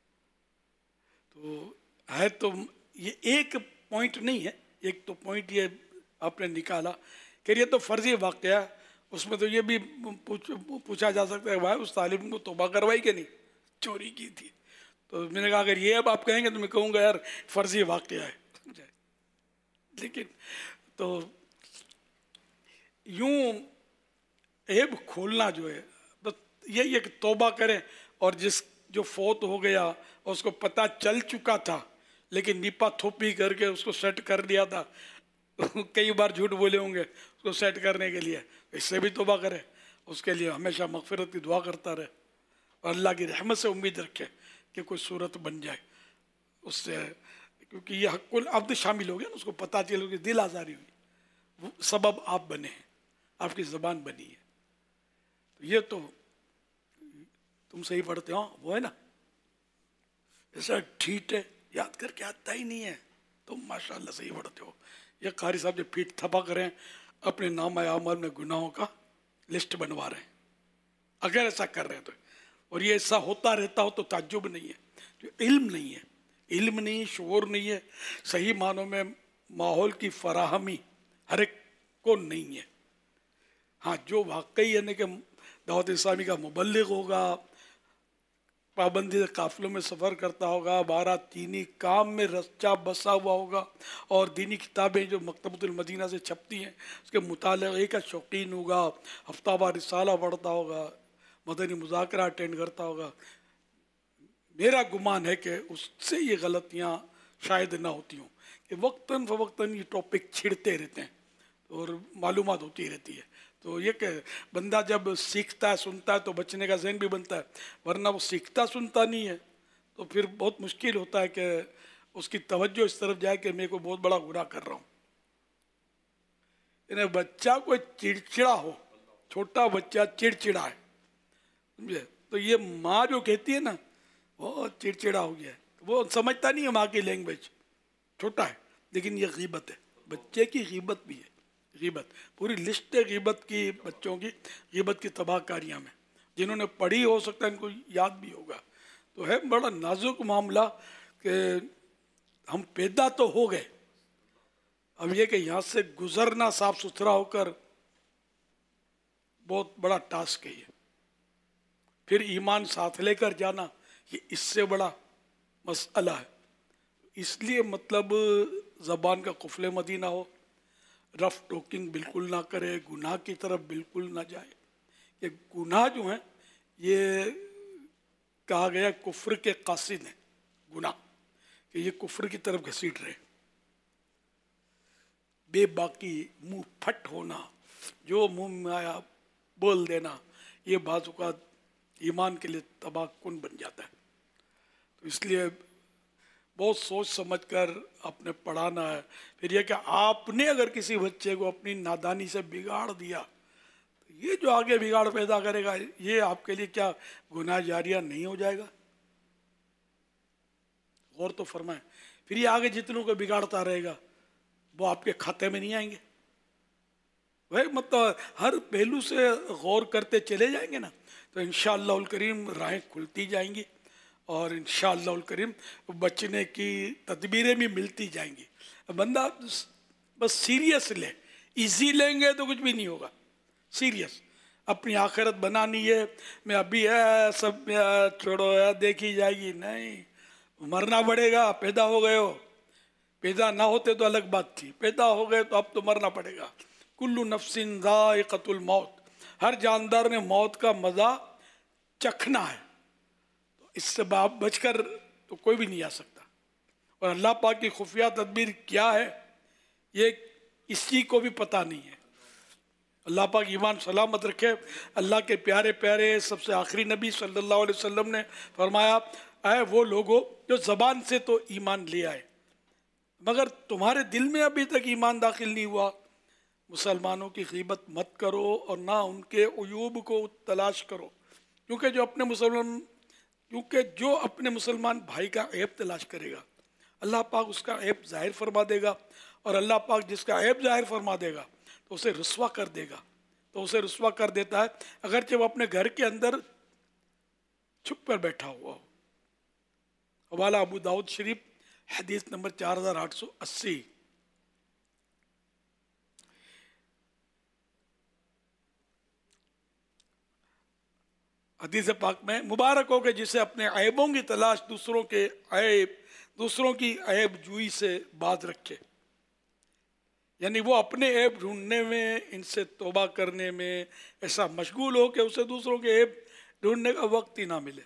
تو ہے تو یہ ایک پوائنٹ نہیں ہے, ایک تو پوائنٹ یہ آپ نے نکالا کہ یہ تو فرضی واقعہ ہے. اس میں تو یہ بھی پوچھا جا سکتا ہے بھائی اس طالب کو توبہ کروائی کہ نہیں, چوری کی تھی. تو میں نے کہا اگر یہ اب آپ کہیں گے تو میں کہوں گا یار فرضی واقعہ ہے. لیکن تو یوں عیب کھولنا جو ہے بس یہی ہے کہ توبہ کریں. اور جس جو فوت ہو گیا اور اس کو پتہ چل چکا تھا لیکن نیپا تھوپی کر کے اس کو سیٹ کر دیا تھا, کئی بار جھوٹ بولے ہوں گے اس کو سیٹ کرنے کے لیے, اس سے بھی توبہ کرے. اس کے لیے ہمیشہ مغفرت کی دعا کرتا رہے اور اللہ کی رحمت سے امید رکھے کہ کوئی صورت بن جائے اس سے, کیونکہ یہ حق العبد شامل ہو گیا نا. اس کو پتہ چلے کہ دل آزاری ہوئی, وہ سبب آپ بنے ہیں, آپ کی زبان بنی ہے. تو یہ تو تم صحیح پڑھتے ہو وہ ہے نا, ایسا ٹھیٹ ہے یاد کر کے آتا ہی نہیں ہے. تم ماشاءاللہ صحیح پڑھتے ہو. یہ قاری صاحب جو پیٹ تھپا کریں اپنے نامہ اعمال میں گناہوں کا لسٹ بنوا رہے ہیں, اگر ایسا کر رہے ہیں تو. اور یہ ایسا ہوتا رہتا ہو تو تعجب نہیں ہے. جو علم نہیں ہے, علم نہیں, شعور نہیں ہے, صحیح معنوں میں ماحول کی فراہمی ہر ایک کو نہیں ہے. ہاں, جو واقعی یعنی کہ دعوت اسلامی کا مبلغ ہوگا, پابندی قافلوں میں سفر کرتا ہوگا, 12 دینی کام میں رچا بسا ہوا ہوگا, اور دینی کتابیں جو مکتبۃ المدینہ سے چھپتی ہیں اس کے مطالعے کا شوقین ہوگا, ہفتہ وار رسالہ پڑھتا ہوگا, مدنی مذاکرہ اٹینڈ کرتا ہوگا, میرا گمان ہے کہ اس سے یہ غلطیاں شاید نہ ہوتی ہوں کہ وقتاً فوقتاً یہ ٹاپک چھڑتے رہتے ہیں اور معلومات ہوتی رہتی ہے. تو یہ کہ بندہ جب سیکھتا ہے سنتا ہے تو بچنے کا ذہن بھی بنتا ہے, ورنہ وہ سیکھتا سنتا نہیں ہے تو پھر بہت مشکل ہوتا ہے کہ اس کی توجہ اس طرف جائے کہ میں کوئی بہت بڑا گناہ کر رہا ہوں. یعنی بچہ کوئی چڑچڑا ہو, چھوٹا بچہ چڑچڑا ہے سمجھے, تو یہ ماں جو کہتی ہے نا وہ چڑچڑا ہو گیا ہے, وہ سمجھتا نہیں ہے ماں کی لینگویج, چھوٹا ہے. لیکن یہ غیبت ہے, بچے کی غیبت بھی ہے. غیبت پوری لسٹ ہے غیبت کی, بچوں کی غیبت کی تباہ کاریاں میں, جنہوں نے پڑھی ہو سکتا ہے ان کو یاد بھی ہوگا. تو ہے بڑا نازک معاملہ کہ ہم پیدا تو ہو گئے, اب یہ کہ یہاں سے گزرنا صاف ستھرا ہو کر بہت بڑا ٹاسک ہے یہ. پھر ایمان ساتھ لے کر جانا یہ اس سے بڑا مسئلہ ہے. اس لیے مطلب زبان کا قفل مدینہ ہو, رف ٹوکنگ بالکل نہ کرے, گناہ کی طرف بالکل نہ جائے. یہ گناہ جو ہیں یہ کہا گیا کفر کے قاصد ہیں گناہ, کہ یہ کفر کی طرف گھسیٹ رہے. بے باکی منہ پھٹ ہونا, جو منہ میں آیا بول دینا, یہ بعض اوقات ایمان کے لیے تباہ کن بن جاتا ہے. تو اس لیے بہت سوچ سمجھ کر آپ نے پڑھانا ہے. پھر یہ کہ آپ نے اگر کسی بچے کو اپنی نادانی سے بگاڑ دیا تو یہ جو آگے بگاڑ پیدا کرے گا یہ آپ کے لیے کیا گناہ جاریہ نہیں ہو جائے گا؟ غور تو فرمائیں. پھر یہ آگے جتنوں کو بگاڑتا رہے گا وہ آپ کے کھاتے میں نہیں آئیں گے. بھائی مطلب ہر پہلو سے غور کرتے چلے جائیں گے نا تو انشاءاللہ الکریم راہیں کھلتی جائیں گی اور انشاءاللہ الکریم بچنے کی تدبیریں بھی ملتی جائیں گی. بندہ بس سیریس لے، ایزی لیں گے تو کچھ بھی نہیں ہوگا. سیریس اپنی آخرت بنانی ہے، میں ابھی سب چھوڑو دیکھی جائے گی، نہیں، مرنا پڑے گا. پیدا ہو گئے ہو، پیدا نہ ہوتے تو الگ بات تھی، پیدا ہو گئے تو اب تو مرنا پڑے گا. کل نفس ذائقۃ الموت، ہر جاندار نے موت کا مزہ چکھنا ہے. تو اس سے بچ کر تو کوئی بھی نہیں آ سکتا. اور اللہ پاک کی خفیہ تدبیر کیا ہے یہ کسی کو بھی پتہ نہیں ہے. اللہ پاک ایمان سلامت رکھے. اللہ کے پیارے پیارے سب سے آخری نبی صلی اللہ علیہ وسلم نے فرمایا، اے وہ لوگوں جو زبان سے تو ایمان لے آئے مگر تمہارے دل میں ابھی تک ایمان داخل نہیں ہوا، مسلمانوں کی غیبت مت کرو اور نہ ان کے عیوب کو تلاش کرو، کیونکہ جو اپنے مسلمان بھائی کا عیب تلاش کرے گا اللہ پاک اس کا عیب ظاہر فرما دے گا، اور اللہ پاک جس کا عیب ظاہر فرما دے گا تو اسے رسوا کر دے گا. تو اسے رسوا کر دیتا ہے اگرچہ وہ اپنے گھر کے اندر چھپ کر بیٹھا ہوا ہو. حوالہ ابو داؤد شریف حدیث نمبر 4880. حدیث پاک میں مبارک ہو کہ جسے اپنے عیبوں کی تلاش دوسروں کی عیب جوئی سے باز رکھے. یعنی وہ اپنے عیب ڈھونڈنے میں، ان سے توبہ کرنے میں ایسا مشغول ہو کہ اسے دوسروں کے عیب ڈھونڈنے کا وقت ہی نہ ملے.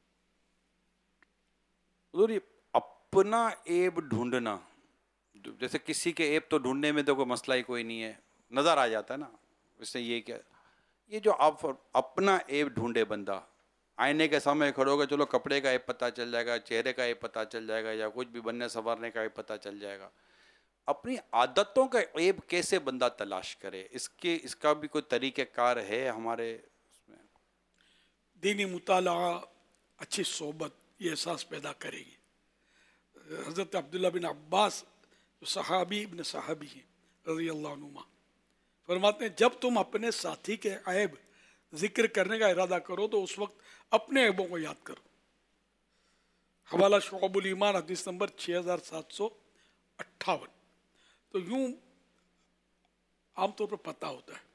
حضور یہ اپنا عیب ڈھونڈنا، جیسے کسی کے عیب تو ڈھونڈنے میں تو کوئی مسئلہ ہی کوئی نہیں ہے، نظر آ جاتا ہے نا. اس سے یہ کیا، یہ جو آپ اپنا عیب ڈھونڈے بندہ، آئینے کے سامنے کھڑے ہو گئے، چلو کپڑے کا عیب پتہ چل جائے گا، چہرے کا عیب پتہ چل جائے گا، یا کچھ بھی بننے سنورنے کا عیب پتہ چل جائے گا. اپنی عادتوں کا عیب کیسے بندہ تلاش کرے، اس کا بھی کوئی طریقہ کار ہے ہمارے اس میں؟ دینی مطالعہ، اچھی صحبت یہ احساس پیدا کرے گی. حضرت عبداللہ بن عباس جو صحابی ابن صحابی ہیں رضی اللہ عنہما فرماتے ہیں جب تم اپنے ساتھی کے عیب ذکر کرنے کا ارادہ کرو تو اس وقت اپنے عیبوں کو یاد کرو. حوالہ شعب الایمان حدیث نمبر 6758. تو یوں عام طور پر پتہ ہوتا ہے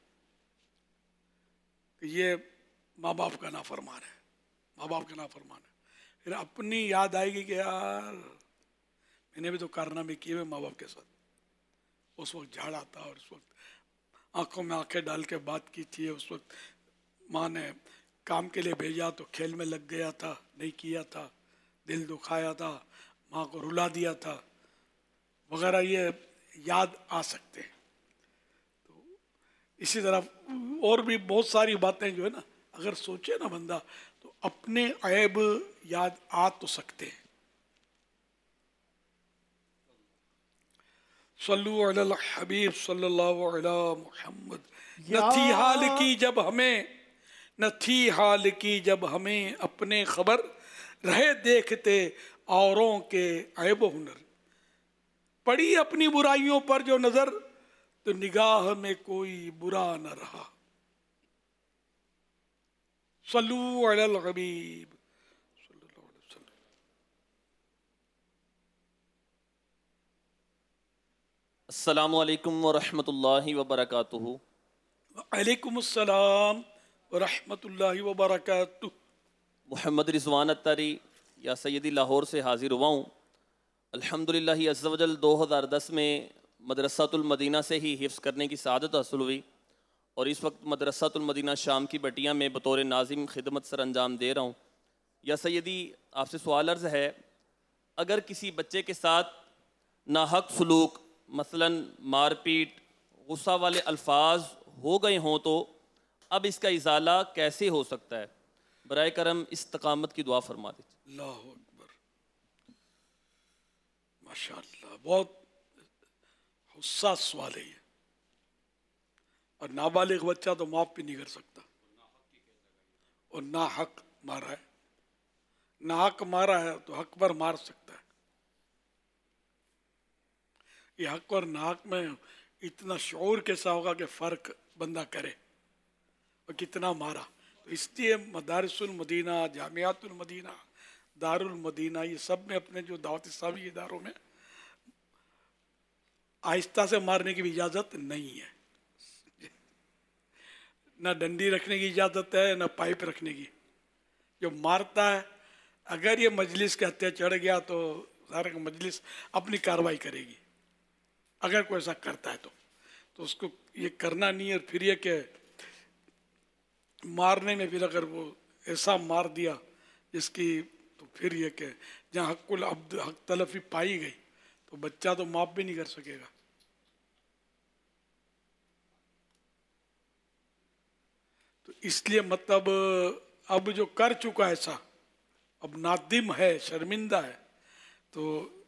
کہ یہ ماں باپ کا نافرمان ہے، ماں باپ کا نافرمان ہے. پھر اپنی یاد آئے گی کہ یار میں نے بھی تو کارنامے کیے ہوئے ماں باپ کے ساتھ. اس وقت جھاڑ آتا، اور اس وقت آنکھوں میں آنکھیں ڈال کے بات کی تھی، اس وقت ماں نے کام کے لیے بھیجا تو کھیل میں لگ گیا تھا، نہیں کیا تھا، دل دکھایا تھا، ماں کو رلا دیا تھا وغیرہ، یہ یاد آ سکتے ہیں. تو اسی طرح اور بھی بہت ساری باتیں جو ہے نا اگر سوچے نا بندہ تو اپنے عیب یاد آ تو سکتے ہیں. صلو علی الحبیب صلی اللہ علی محمد. نہ تھی حال کی جب ہمیں اپنے خبر رہے دیکھتے اوروں کے عیب و ہنر. پڑی اپنی برائیوں پر جو نظر تو نگاہ میں کوئی برا نہ رہا. صلو علی الحبیب صلی اللہ علیہ وسلم. السلام علیکم ورحمۃ اللہ وبرکاتہ. وعلیکم السلام ورحمۃ اللہ وبرکاتہ. محمد رضوان اتاری یا سیدی لاہور سے حاضر ہوا ہوں. الحمدللہ عز و جل 2010 میں مدرسۃ المدینہ سے ہی حفظ کرنے کی سعادت حاصل ہوئی، اور اس وقت مدرسۃ المدینہ شام کی بٹیا میں بطور ناظم خدمت سر انجام دے رہا ہوں. یا سیدی آپ سے سوال عرض ہے، اگر کسی بچے کے ساتھ ناحق سلوک مثلاً مار پیٹ، غصہ والے الفاظ ہو گئے ہوں تو اب اس کا ازالہ کیسے ہو سکتا ہے؟ برائے کرم استقامت کی دعا فرما دیجیے. اللہ اکبر، ماشاء اللہ، بہت حساس سوال ہے یہ. اور نابالغ بچہ تو معاف بھی نہیں کر سکتا، اور نا حق مارا ہے، نا حق مارا ہے تو حق پر مار سکتا ہے. یہ حق اور ناحق میں اتنا شعور کیسا ہوگا کہ فرق بندہ کرے، اور کتنا مارا. تو اس لیے مدارس المدینہ، جامعات المدینہ، دار المدینہ، یہ سب میں اپنے جو دعوت اسلامی اداروں میں آہستہ سے مارنے کی بھی اجازت نہیں ہے. نہ ڈنڈی رکھنے کی اجازت ہے، نہ پائپ رکھنے کی. جو مارتا ہے اگر یہ مجلس کے ہتھے چڑھ گیا تو سارا مجلس اپنی کارروائی کرے گی. اگر کوئی ایسا کرتا ہے تو اس کو یہ کرنا نہیں ہے. اور پھر یہ کہ مارنے میں پھر اگر وہ ایسا مار دیا جس کی، تو پھر یہ کہ جہاں حق العبد، حق تلفی پائی گئی تو بچہ تو معاف بھی نہیں کر سکے گا. تو اس لیے مطلب اب جو کر چکا ایسا اب نادم ہے، شرمندہ ہے، تو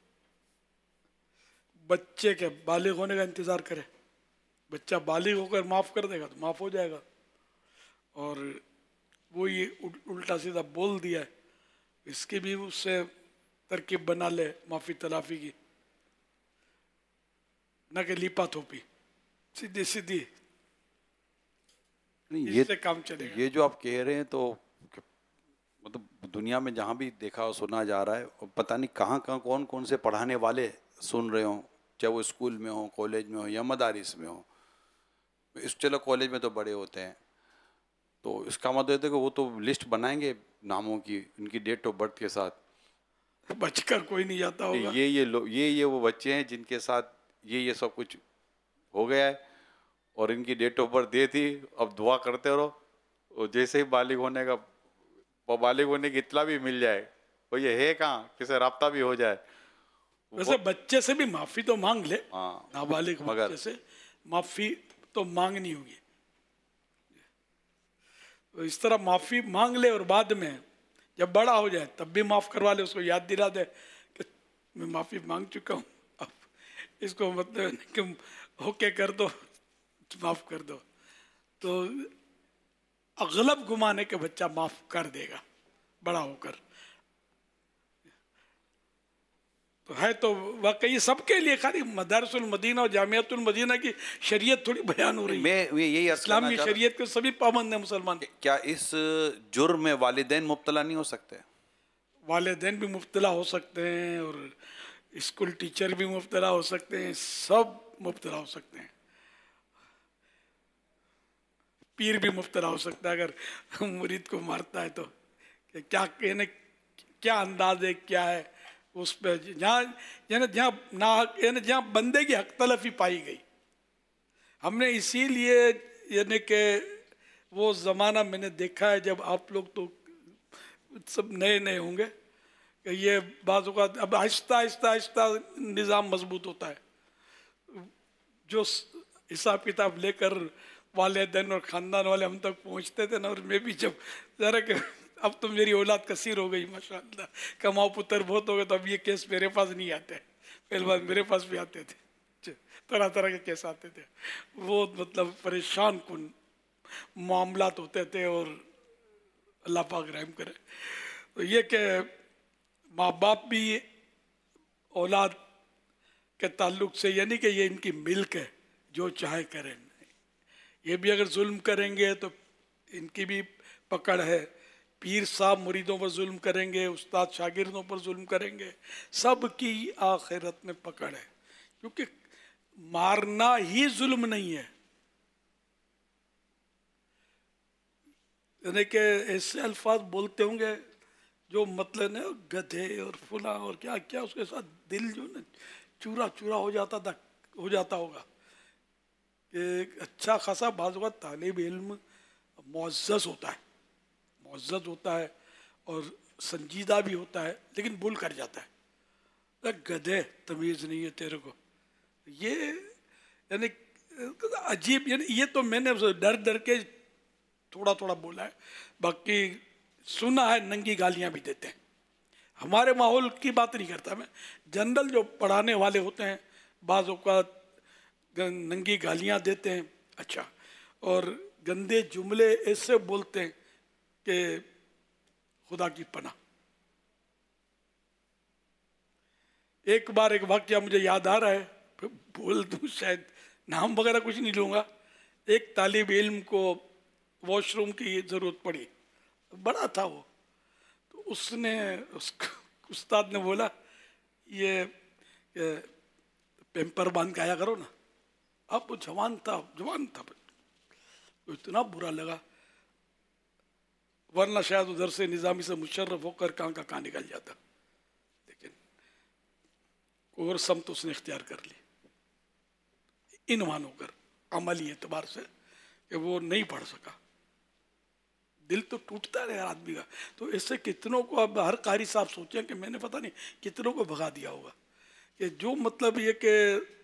بچے کے بالغ ہونے کا انتظار کرے. بچہ بالغ ہو کر معاف کر دے گا تو معاف ہو جائے گا. اور وہ یہ الٹا سیدھا بول دیا ہے، اس کی بھی اس سے ترکیب بنا لے معافی تلافی کی، نہ کہ لیپا تھوپی سیدھی سیدھی اس سے کام چلے گا. یہ جو آپ کہہ رہے ہیں تو مطلب دنیا میں جہاں بھی دیکھا اور سنا جا رہا ہے، پتہ نہیں کہاں کہاں کون کون سے پڑھانے والے سن رہے ہوں، چاہے وہ اسکول میں ہوں، کالج میں ہوں، یا مدارس میں ہوں. چلو کالج میں تو بڑے ہوتے ہیں، تو اس کا مطلب ہے کہ وہ تو لسٹ بنائیں گے ناموں کی، ان کی ڈیٹ آف برتھ کے ساتھ. بچ کر کوئی نہیں جاتا ہوگا. یہ وہ بچے ہیں جن کے ساتھ یہ سب کچھ ہو گیا ہے، اور ان کی ڈیٹ آف برتھ دے تھی. اب دعا کرتے رہو، اور جیسے ہی بالغ ہونے کی اطلاع بھی مل جائے، وہ یہ ہے کہاں، کسی رابطہ بھی ہو جائے. ویسے بچے سے بھی معافی تو مانگ لے، ہاں، نابالغ بچے سے معافی تو مانگنی ہوگی. تو اس طرح معافی مانگ لے، اور بعد میں جب بڑا ہو جائے تب بھی معاف کروا لے، اس کو یاد دلا دے کہ میں معافی مانگ چکا ہوں، اب اس کو مطلب کہ اوکے کر دو، معاف کر دو. تو اغلب گمان ہے کہ بچہ معاف کر دے گا بڑا ہو کر. تو ہے تو واقعی سب کے لیے، خالی مدارس المدینہ اور جامعات المدینہ کی شریعت تھوڑی بیان ہو رہی ہے. میں یہی اسلامی شریعت کے سبھی پابند ہیں مسلمان. کیا اس جرم میں والدین مبتلا نہیں ہو سکتے؟ والدین بھی مبتلا ہو سکتے ہیں، اور اسکول ٹیچر بھی مبتلا ہو سکتے ہیں، سب مبتلا ہو سکتے ہیں. پیر بھی مبتلا ہو سکتا ہے اگر مرید کو مارتا ہے تو، کہ کیا انداز ہے، کیا ہے اس پہ، جہاں بندے کی حق تلفی پائی گئی. ہم نے اسی لیے یعنی کہ وہ زمانہ میں نے دیکھا ہے، جب آپ لوگ تو سب نئے ہوں گے، کہ یہ بعض اوقات اب آہستہ آہستہ نظام مضبوط ہوتا ہے. جو حساب کتاب لے کر والدین اور خاندان والے ہم تک پہنچتے تھے نا، اور میں بھی جب ذرا کہ اب تو میری اولاد کثیر ہو گئی ماشاءاللہ، کماؤ پتر بہت ہو گئے، تو اب یہ کیس میرے پاس نہیں آتے. پہلے بار میرے پاس بھی آتے تھے، طرح طرح کے کیس آتے تھے، وہ مطلب پریشان کن معاملات ہوتے تھے، اور اللہ پاک رحم کرے. تو یہ کہ ماں باپ بھی اولاد کے تعلق سے، یعنی کہ یہ ان کی ملک ہے، جو چاہے کریں. یہ بھی اگر ظلم کریں گے تو ان کی بھی پکڑ ہے. پیر صاحب مریدوں پر ظلم کریں گے، استاد شاگردوں پر ظلم کریں گے، سب کی آخرت میں پکڑ ہے. کیونکہ مارنا ہی ظلم نہیں ہے. یعنی کہ ایسے الفاظ بولتے ہوں گے جو مطلب نا گدھے اور فلاں اور کیا کیا، اس کے ساتھ دل جو نا چورا ہو جاتا ہوگا. کہ اچھا خاصا بعض اوقات طالب علم معزز ہوتا ہے اور سنجیدہ بھی ہوتا ہے، لیکن بھول کر جاتا ہے. گدھے، تمیز نہیں ہے تیرے کو. یہ یعنی عجیب، یعنی یہ تو میں نے ڈر کے تھوڑا بولا ہے، باقی سنا ہے ننگی گالیاں بھی دیتے ہیں. ہمارے ماحول کی بات نہیں کرتا میں، جنرل جو پڑھانے والے ہوتے ہیں بعض اوقات ننگی گالیاں دیتے ہیں. اچھا، اور گندے جملے ایسے بولتے ہیں کہ خدا کی پناہ. ایک بار ایک واقعہ مجھے یاد آ رہا ہے، پھر بول دوں شاید، نام وغیرہ کچھ نہیں لوں گا. ایک طالب علم کو واش روم کی ضرورت پڑی، بڑا تھا وہ، تو اس نے استاد نے بولا یہ پیمپر باندھ کے آیا کرو نا. اب وہ جوان تھا تو اتنا برا لگا، ورنہ شاید ادھر سے نظامی سے مشرف ہو کر کہاں نکل جاتا. لیکن اور سمت اس نے اختیار کر لی انوان ہو کر، عملی اعتبار سے کہ وہ نہیں پڑھ سکا. دل تو ٹوٹتا ہے آدمی کا. تو اس سے کتنوں کو، اب ہر قاری صاحب سوچیں کہ میں نے پتہ نہیں کتنوں کو بھگا دیا ہوگا، کہ جو مطلب یہ کہ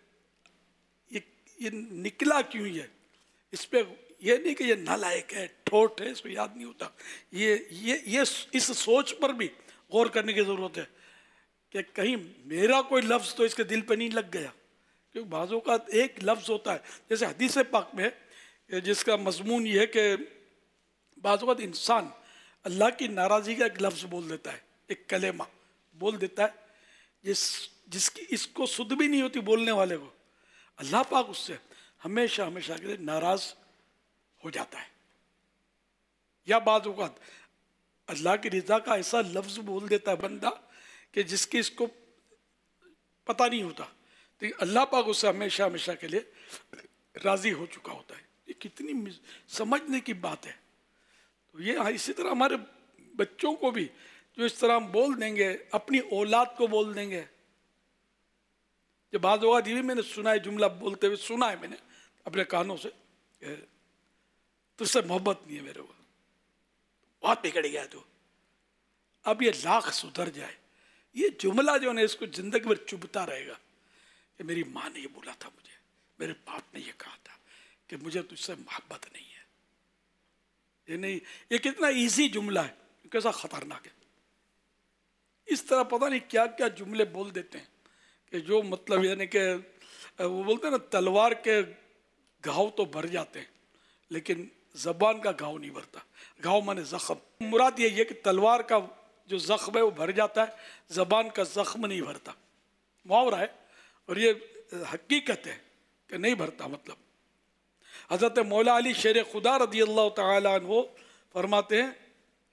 یہ نکلا کیوں ہے، اس پہ یہ نہیں کہ یہ نالائق ہے، ٹھوٹ ہے، اس کو یاد نہیں ہوتا. یہ اس سوچ پر بھی غور کرنے کی ضرورت ہے کہ کہیں میرا کوئی لفظ تو اس کے دل پہ نہیں لگ گیا. کیونکہ بعض اوقات ایک لفظ ہوتا ہے، جیسے حدیث پاک میں جس کا مضمون یہ ہے کہ بعض اوقات انسان اللہ کی ناراضی کا ایک لفظ بول دیتا ہے، ایک کلمہ بول دیتا ہے جس کی اس کو سدھ بھی نہیں ہوتی بولنے والے کو. اللہ پاک اس سے ہمیشہ کے لیے ناراض ہو جاتا ہے. یا بعض اوقات اللہ کی رضا کا ایسا لفظ بول دیتا ہے بندہ کہ جس کی اس کو پتہ نہیں ہوتا، لیکن اللہ پاک اس سے ہمیشہ کے لیے راضی ہو چکا ہوتا ہے. یہ کتنی سمجھنے کی بات ہے. تو یہ اسی طرح ہمارے بچوں کو بھی جو اس طرح ہم بول دیں گے، اپنی اولاد کو بول دیں گے. جو بعض اوقات یہ بھی میں نے سنا ہے، جملہ بولتے ہوئے سنا ہے میں نے اپنے کانوں سے، تو اس سے محبت نہیں ہے میرے کو، بہت بگڑ گیا تو. اب یہ لاکھ سدھر جائے، یہ جملہ جو ہے اس کو زندگی بھر چبھتا رہے گا کہ میری ماں نے یہ بولا تھا مجھے، میرے باپ نے یہ کہا تھا کہ مجھے تجھ سے محبت نہیں ہے. یہ نہیں، یہ کتنا ایزی جملہ ہے، کیسا خطرناک ہے. اس طرح پتہ نہیں کیا کیا جملے بول دیتے ہیں کہ جو مطلب یعنی کہ وہ بولتے ہیں نا، تلوار کے گھاؤ تو بھر جاتے ہیں لیکن زبان کا گھاؤ نہیں بھرتا. گھاؤ مانے زخم. مراد یہ ہے کہ تلوار کا جو زخم ہے وہ بھر جاتا ہے، زبان کا زخم نہیں بھرتا. محاورہ ہے اور یہ حقیقت ہے کہ نہیں بھرتا. مطلب حضرت مولا علی شیر خدا رضی اللہ تعالی عنہ فرماتے ہیں،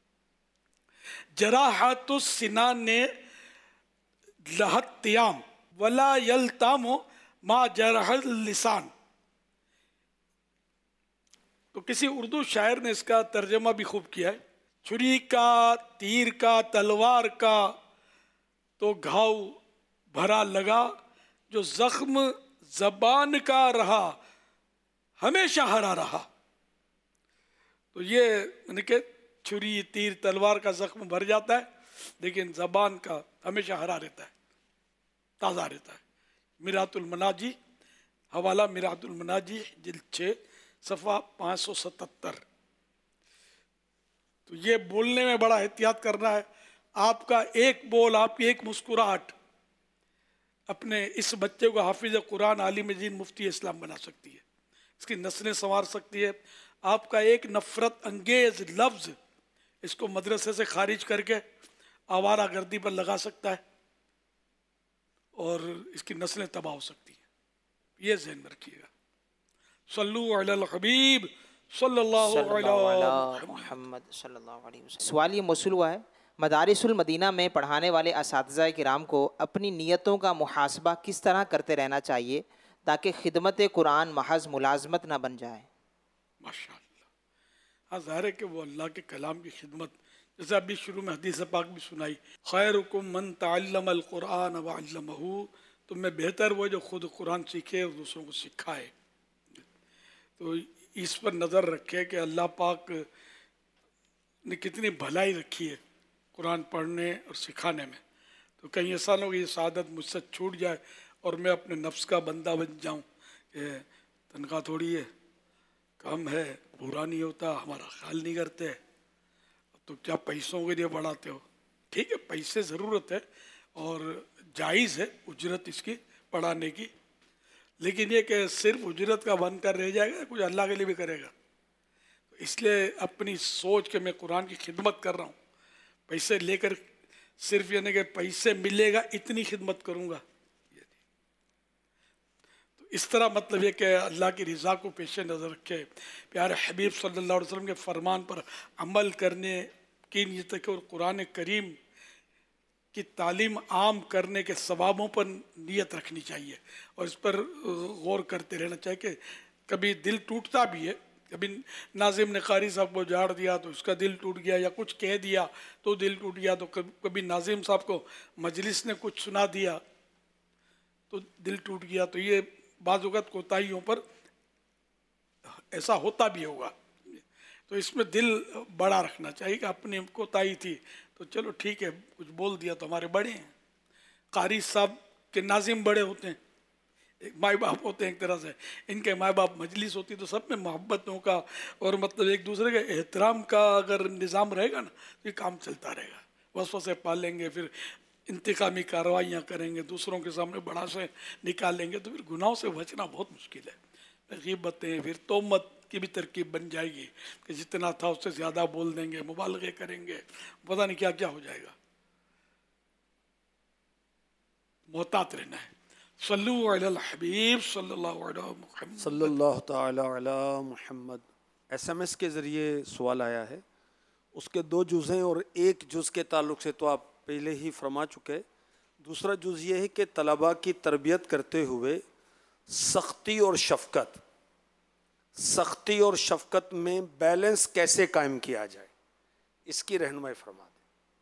جراحت السنان نے لہت تیام ولا یلتام ما جرح اللسان. تو کسی اردو شاعر نے اس کا ترجمہ بھی خوب کیا ہے، چھری کا، تیر کا، تلوار کا تو گھاؤ بھرا لگا، جو زخم زبان کا رہا ہمیشہ ہرا رہا. تو یہ یعنی کہ چھری، تیر، تلوار کا زخم بھر جاتا ہے لیکن زبان کا ہمیشہ ہرا رہتا ہے، تازہ رہتا ہے. مرات المناجی، حوالہ مرات المناجی جلد 6 صفحہ 577. تو یہ بولنے میں بڑا احتیاط کرنا ہے. آپ کا ایک بول، آپ کی ایک مسکراہٹ اپنے اس بچے کو حافظ قرآن، عالم دین، مفتی اسلام بنا سکتی ہے، اس کی نسلیں سنوار سکتی ہے. آپ کا ایک نفرت انگیز لفظ اس کو مدرسے سے خارج کر کے آوارہ گردی پر لگا سکتا ہے اور اس کی نسلیں تباہ ہو سکتی ہیں. یہ ذہن میں رکھیے گا. صلو علی الحبیب صلی اللہ علیہ محمد صلی اللہ علیہ وسلم. سوال یہ موصول ہوا ہے، مدارس المدینہ میں پڑھانے والے اساتذہ کرام کو اپنی نیتوں کا محاسبہ کس طرح کرتے رہنا چاہیے تاکہ خدمت قرآن محض ملازمت نہ بن جائے؟ ماشاء اللہ. ہاں ظاہر ہے کہ وہ اللہ کے کلام کی خدمت، جیسے ابھی شروع میں حدیث پاک بھی سنائی، خیرکم من تعلم القرآن وعلمہ، تم میں بہتر وہ جو خود قرآن سیکھے اور دوسروں کو سکھائے. تو اس پر نظر رکھے کہ اللہ پاک نے کتنی بھلائی رکھی ہے قرآن پڑھنے اور سکھانے میں. تو کہیں ایسا نہ ہو کہ یہ سعادت مجھ سے چھوٹ جائے اور میں اپنے نفس کا بندہ بن جاؤں کہ تنخواہ تھوڑی ہے، کم ہے، پورا نہیں ہوتا، ہمارا خیال نہیں کرتے، تو کیا پیسوں کے لیے بڑھاتے ہو. ٹھیک ہے، پیسے ضرورت ہے اور جائز ہے اجرت اس کی پڑھانے کی، لیکن یہ کہ صرف اجرت کا بن کر رہ جائے گا، کچھ اللہ کے لیے بھی کرے گا. اس لیے اپنی سوچ کہ میں قرآن کی خدمت کر رہا ہوں، پیسے لے کر صرف یعنی کہ پیسے ملے گا اتنی خدمت کروں گا، تو اس طرح مطلب یہ کہ اللہ کی رضا کو پیش نظر رکھے، پیارے حبیب صلی اللہ علیہ وسلم کے فرمان پر عمل کرنے کی نیت رکھے، اور قرآن کریم کی تعلیم عام کرنے کے ثوابوں پر نیت رکھنی چاہیے، اور اس پر غور کرتے رہنا چاہیے کہ کبھی دل ٹوٹتا بھی ہے، کبھی ناظم نے قاری صاحب کو جھاڑ دیا تو اس کا دل ٹوٹ گیا، یا کچھ کہہ دیا تو دل ٹوٹ گیا، تو کبھی ناظم صاحب کو مجلس نے کچھ سنا دیا تو دل ٹوٹ گیا، تو یہ بعض اوقات کوتاہیوں پر ایسا ہوتا بھی ہوگا، تو اس میں دل بڑا رکھنا چاہیے کہ اپنی کوتاہی تھی تو چلو ٹھیک ہے، کچھ بول دیا تو ہمارے بڑے ہیں، قاری صاحب کے ناظم بڑے ہوتے ہیں، ایک مائی باپ ہوتے ہیں ایک طرح سے، ان کے مائی باپ مجلس ہوتی تو سب میں محبتوں کا اور مطلب ایک دوسرے کے احترام کا اگر نظام رہے گا نا تو یہ کام چلتا رہے گا، وسوسے پالیں گے، پھر انتقامی کارروائیاں کریں گے، دوسروں کے سامنے بڑا سے نکالیں گے، تو پھر گناہوں سے بچنا بہت مشکل ہے، غیبتیں، پھر تہمت کی بھی ترکیب بن جائے گی کہ جتنا تھا اس سے زیادہ بول دیں گے، مبالغے کریں گے، پتہ نہیں کیا کیا ہو جائے گا، محتاط رہنا ہے۔ صلو علی الحبیب صلی اللہ علیہ محمد صلی اللہ تعالی علی محمد۔ ایس ایم ایس کے ذریعے سوال آیا ہے، اس کے 2 جز ہیں، اور ایک جز کے تعلق سے تو آپ پہلے ہی فرما چکے، دوسرا جز یہ ہے کہ طلباء کی تربیت کرتے ہوئے سختی اور شفقت میں بیلنس کیسے قائم کیا جائے، اس کی رہنمائی فرما دیں۔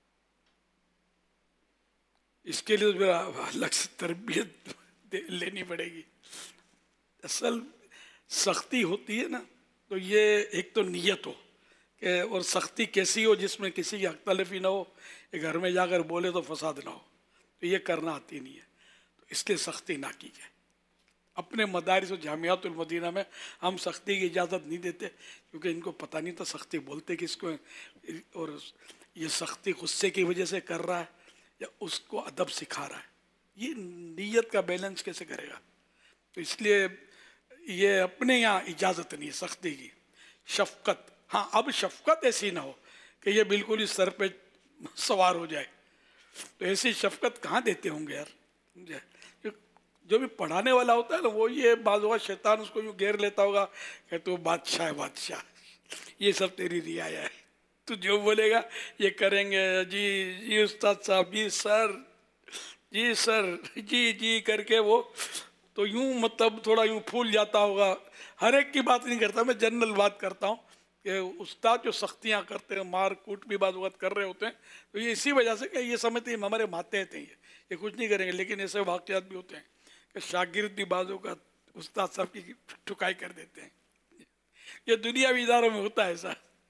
اس کے لیے میرا الگ سے تربیت لینی پڑے گی۔ اصل سختی ہوتی ہے نا تو یہ ایک تو نیت ہو کہ، اور سختی کیسی ہو جس میں کسی کی حق تلفی نہ ہو، یہ گھر میں جا کر بولے تو فساد نہ ہو، تو یہ کرنا آتی نہیں ہے، تو اس لیے سختی نہ کی جائے۔ اپنے مدارس و جامعات المدینہ میں ہم سختی کی اجازت نہیں دیتے، کیونکہ ان کو پتہ نہیں تھا سختی بولتے کس کو ہیں، اور یہ سختی غصے کی وجہ سے کر رہا ہے یا اس کو ادب سکھا رہا ہے، یہ نیت کا بیلنس کیسے کرے گا؟ تو اس لیے یہ اپنے یہاں اجازت نہیں ہے سختی کی۔ شفقت، ہاں اب شفقت ایسی نہ ہو کہ یہ بالکل ہی سر پہ سوار ہو جائے، تو ایسی شفقت کہاں دیتے ہوں گے یار؟ جو بھی پڑھانے والا ہوتا ہے نا وہ یہ بعض اوقات شیطان اس کو یوں گھیر لیتا ہوگا کہ تو بادشاہ ہے، بادشاہ، یہ سب تیری رعایا ہے، تو جو بولے گا یہ کریں گے، جی استاد صاحب، جی سر، جی سر، جی کر کے وہ تو یوں مطلب تھوڑا یوں پھول جاتا ہوگا۔ ہر ایک کی بات نہیں کرتا، میں جنرل بات کرتا ہوں کہ استاد جو سختیاں کرتے ہیں، مار کوٹ بھی بعض اوقات کر رہے ہوتے ہیں، تو یہ اسی وجہ سے کہ یہ سمجھتے ہیں ہمارے ماتحت ہیں، یہ کچھ نہیں کریں گے، لیکن ایسے واقعات بھی ہوتے ہیں کہ شاگرد بھی بعض اوقات استاد صاحب کی ٹھکائی کر دیتے ہیں، یہ دنیاوی اداروں میں ہوتا ہے ایسا۔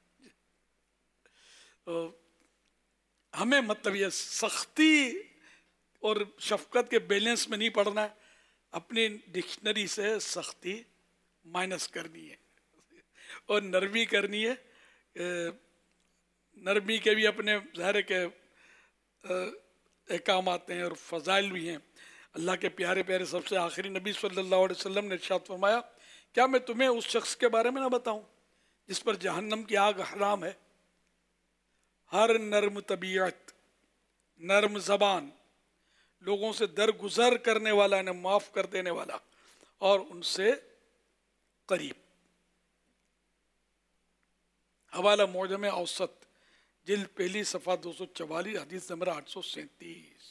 تو ہمیں مطلب یہ سختی اور شفقت کے بیلنس میں نہیں پڑھنا ہے، اپنی ڈکشنری سے سختی مائنس کرنی ہے اور نرمی کرنی ہے۔ نرمی کے بھی اپنے ظاہر کے احکامات ہیں اور فضائل بھی ہیں۔ اللہ کے پیارے پیارے سب سے آخری نبی صلی اللہ علیہ وسلم نے ارشاد فرمایا، کیا میں تمہیں اس شخص کے بارے میں نہ بتاؤں جس پر جہنم کی آگ حرام ہے؟ ہر نرم طبیعت، نرم زبان، لوگوں سے درگزر کرنے والا، انہیں معاف کر دینے والا، اور ان سے قریب۔ حوالہ معجم اوسط، جلد پہلی، صفحہ 244، حدیث نمبر 837۔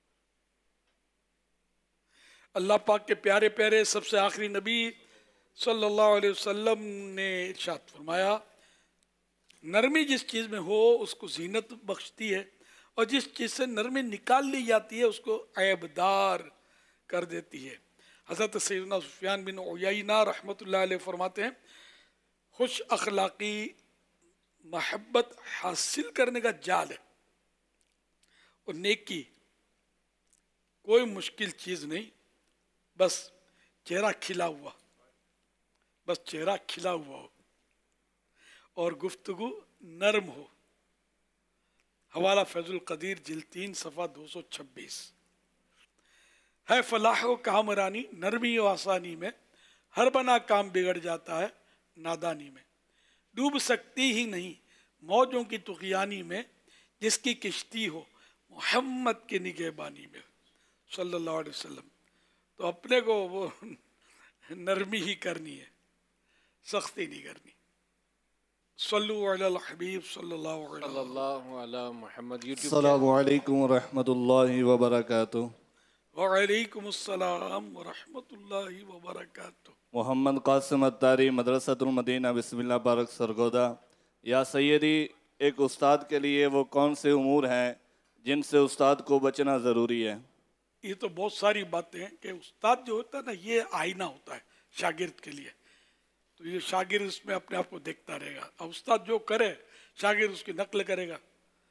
اللہ پاک کے پیارے پیارے سب سے آخری نبی صلی اللہ علیہ وسلم نے ارشاد فرمایا، نرمی جس چیز میں ہو اس کو زینت بخشتی ہے، اور جس چیز سے نرمی نکال لی جاتی ہے اس کو عیب دار کر دیتی ہے۔ حضرت سیدنا سفیان بن عیینہ رحمۃ اللہ علیہ فرماتے ہیں، خوش اخلاقی محبت حاصل کرنے کا جال ہے، اور نیکی کوئی مشکل چیز نہیں، بس چہرہ کھلا ہوا، بس چہرہ کھلا ہوا ہو اور گفتگو نرم ہو۔ حوالہ فیض القدیر، جلد 3، صفحہ 226۔ ہے فلاح و کامرانی نرمی و آسانی میں، ہر بنا کام بگڑ جاتا ہے نادانی میں۔ ڈوب سکتی ہی نہیں موجوں کی طغیانی میں جس کی کشتی ہو محمد کی نگہبانی میں صلی اللہ علیہ وسلم. تو اپنے کو وہ نرمی ہی کرنی ہے، سختی نہیں کرنی. صلو علی الحبیب صلی اللہ علیہ صلی اللہ علی محمد. السلام علیکم ورحمۃ اللہ وبرکاتہ. وعلیکم السلام ورحمۃ اللہ وبرکاتہ. محمد قاسم اتاری، مدرسۃ المدینہ، بسم اللہ بارک سرگودا. یا سیدی، ایک استاد کے لیے وہ کون سے امور ہیں جن سے استاد کو بچنا ضروری ہے؟ یہ تو بہت ساری باتیں ہیں کہ استاد جو ہوتا ہے نا یہ آئینہ ہوتا ہے شاگرد کے لیے. تو یہ شاگرد اس میں اپنے آپ کو دیکھتا رہے گا. اب استاد جو کرے شاگرد اس کی نقل کرے گا.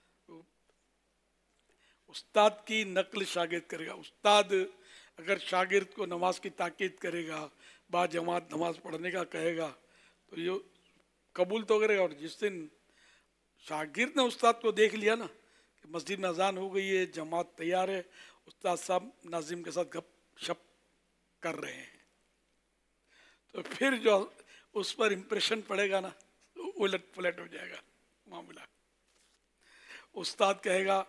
استاد کی نقل شاگرد کرے گا. استاد اگر شاگرد کو نماز کی تاکید کرے گا، با جماعت نماز پڑھنے کا کہے گا تو یہ قبول تو کرے گا. اور جس دن شاگرد نے استاد کو دیکھ لیا نا کہ مسجد میں اذان ہو گئی ہے، جماعت تیار ہے، استاد صاحب ناظم کے ساتھ گپ شپ کر رہے ہیں، تو پھر جو اس پر امپریشن پڑے گا نا الٹ پلٹ ہو جائے گا معاملہ. استاد کہے گا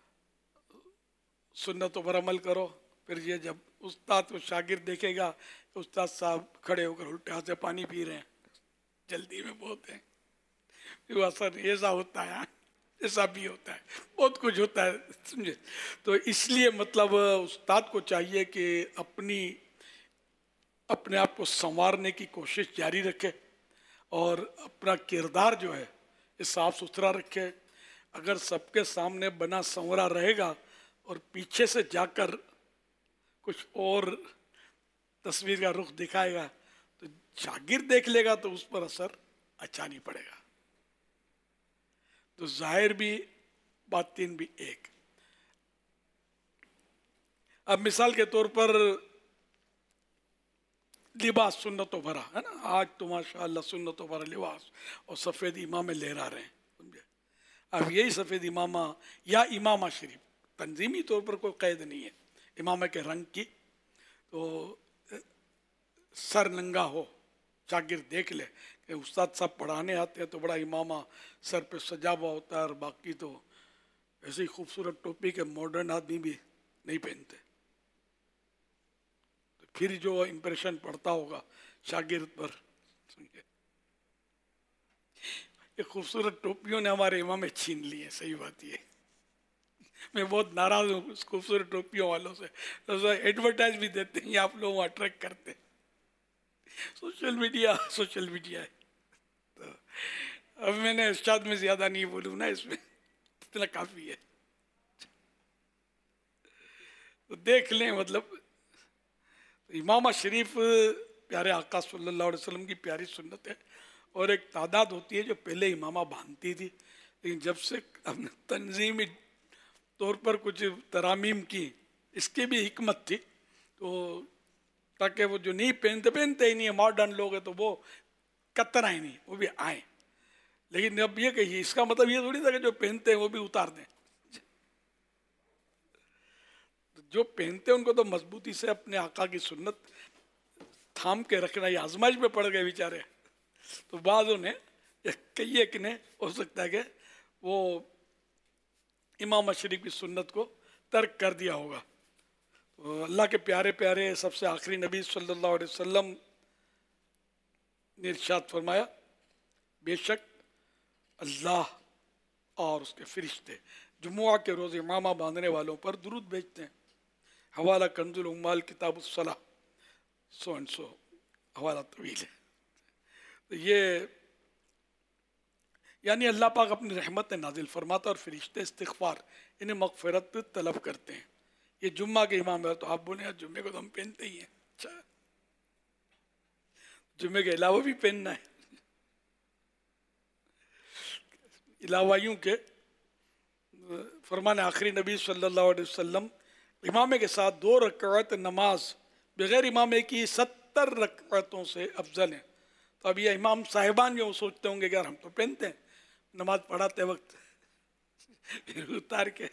سنتوں پر عمل کرو، پھر یہ جب استاد کو شاگرد دیکھے گا کہ استاد صاحب کھڑے ہو کر الٹے ہاتھ سے پانی پی رہے ہیں، جلدی میں بہت ہیں، وہ اثر ایسا ہوتا ہے، ایسا بھی ہوتا ہے، بہت کچھ ہوتا ہے، سمجھے. تو اس لیے مطلب استاد کو چاہیے کہ اپنے آپ کو سنوارنے کی کوشش جاری رکھے اور اپنا کردار جو ہے یہ صاف ستھرا رکھے. اگر سب کے سامنے بنا سنورا رہے گا اور پیچھے سے جا کر کچھ اور تصویر کا رخ دکھائے گا تو شاگرد دیکھ لے گا تو اس پر اثر اچھا نہیں پڑے گا. تو ظاہر بھی باطن بھی ایک. اب مثال کے طور پر لباس سنتوں بھرا ہے نا، آج تو ماشاءاللہ سنتوں بھرا لباس اور سفید امامے لہرا رہے ہیں، سمجھے. اب یہی سفید امامہ یا امامہ شریف تنظیمی طور پر کوئی قید نہیں ہے امامہ کے رنگ کی، تو سر ننگا ہو، شاگرد دیکھ لے کہ استاد صاحب پڑھانے آتے ہیں تو بڑا امامہ سر پہ سجا ہوا ہوتا ہے، اور باقی تو ایسی خوبصورت ٹوپی کے ماڈرن آدمی بھی نہیں پہنتے. تو پھر جو امپریشن پڑتا ہوگا شاگرد پر، سمجھے. یہ خوبصورت ٹوپیوں نے ہمارے امامے چھین لیے، صحیح بات یہ. میں بہت ناراض ہوں اس خوبصورت ٹوپیوں والوں سے. ایڈورٹائز بھی دیتے ہیں، آپ لوگوں کو اٹریکٹ کرتے ہیں. سوشل میڈیا ہے. تو اب میں نے ارشاد میں زیادہ نہیں بولوں نا، اس میں اتنا کافی ہے. تو دیکھ لیں، مطلب امامہ شریف پیارے آقا صلی اللہ علیہ وسلم کی پیاری سنت ہے، اور ایک تعداد ہوتی ہے جو پہلے امامہ باندھتی تھی، لیکن جب سے ہم نے تنظیمی طور پر کچھ ترامیم کی، اس کی بھی حکمت تھی، تو تاکہ وہ جو نہیں پہنتے ہی نہیں، ماڈرن لوگ ہیں تو وہ کترا ہی نہیں، وہ بھی آئیں. لیکن اب یہ کہیے اس کا مطلب یہ تھوڑی تھا کہ جو پہنتے ہیں وہ بھی اتار دیں. جو پہنتے ہیں ان کو تو مضبوطی سے اپنے آقا کی سنت تھام کے رکھنا. یہ آزمائش میں پڑ گئے بیچارے، تو بعضوں نے کئی ایک نے ہو سکتا ہے کہ وہ امام شریف کی سنت کو ترک کر دیا ہوگا. تو اللہ کے پیارے پیارے سب سے آخری نبی صلی اللہ علیہ وسلم نے ارشاد فرمایا، بے شک اللہ اور اس کے فرشتے جمعہ کے روز امامہ باندھنے والوں پر درود بھیجتے ہیں. حوالہ کنز العمال کتاب الصلاح سو اینڈ سو، حوالہ طویل ہے. تو یہ یعنی اللہ پاک اپنی رحمت نازل فرماتا اور فرشتے استغفار انہیں مغفرت طلب کرتے ہیں. یہ جمعہ کے امام ہے تو آپ بولیں جمعے کو تو ہم پہنتے ہی ہیں، اچھا جمعے کے علاوہ بھی پہننا ہے. علاوہ یوں کہ فرمان آخری نبی صلی اللہ علیہ وسلم امامے کے ساتھ 2 رکعت نماز بغیر امامے کی 70 رکعتوں سے افضل ہیں. تو اب یہ امام صاحبان جو سوچتے ہوں گے کہ یار ہم تو پہنتے ہیں نماز پڑھاتے وقت، پھر اتار کے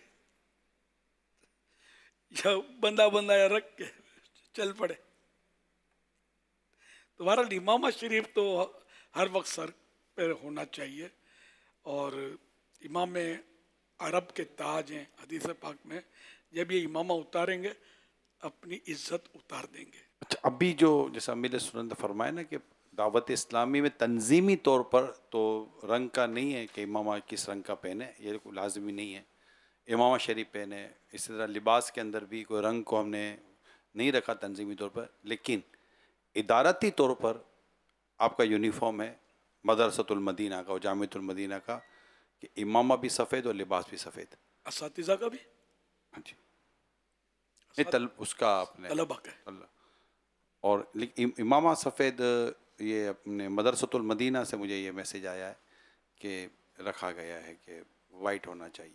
یا بندہ یا رکھ کے چل پڑے. تو بہرحال امامہ شریف تو ہر وقت سر پر ہونا چاہیے. اور امام عرب کے تاج ہیں حدیث پاک میں، جب یہ امامہ اتاریں گے اپنی عزت اتار دیں گے. اچھا، ابھی جو جیسا امیر سنت نے فرمایا نا کہ دعوت اسلامی میں تنظیمی طور پر تو رنگ کا نہیں ہے کہ امامہ کس رنگ کا پہنے، یہ کوئی لازمی نہیں ہے. امامہ شریف پہنے، اسی طرح لباس کے اندر بھی کوئی رنگ کو ہم نے نہیں رکھا تنظیمی طور پر، لیکن ادارتی طور پر آپ کا یونیفارم ہے مدرسۃ المدینہ کا اور جامعۃ المدینہ کا کہ امامہ بھی سفید اور لباس بھی سفید. اساتذہ کا بھی، ہاں جی، اس کا آپ نے طلبہ کا ہے. اللہ، اور امامہ سفید، یہ اپنے مدرسۃ المدینہ سے مجھے یہ میسج آیا ہے کہ رکھا گیا ہے کہ وائٹ ہونا چاہیے.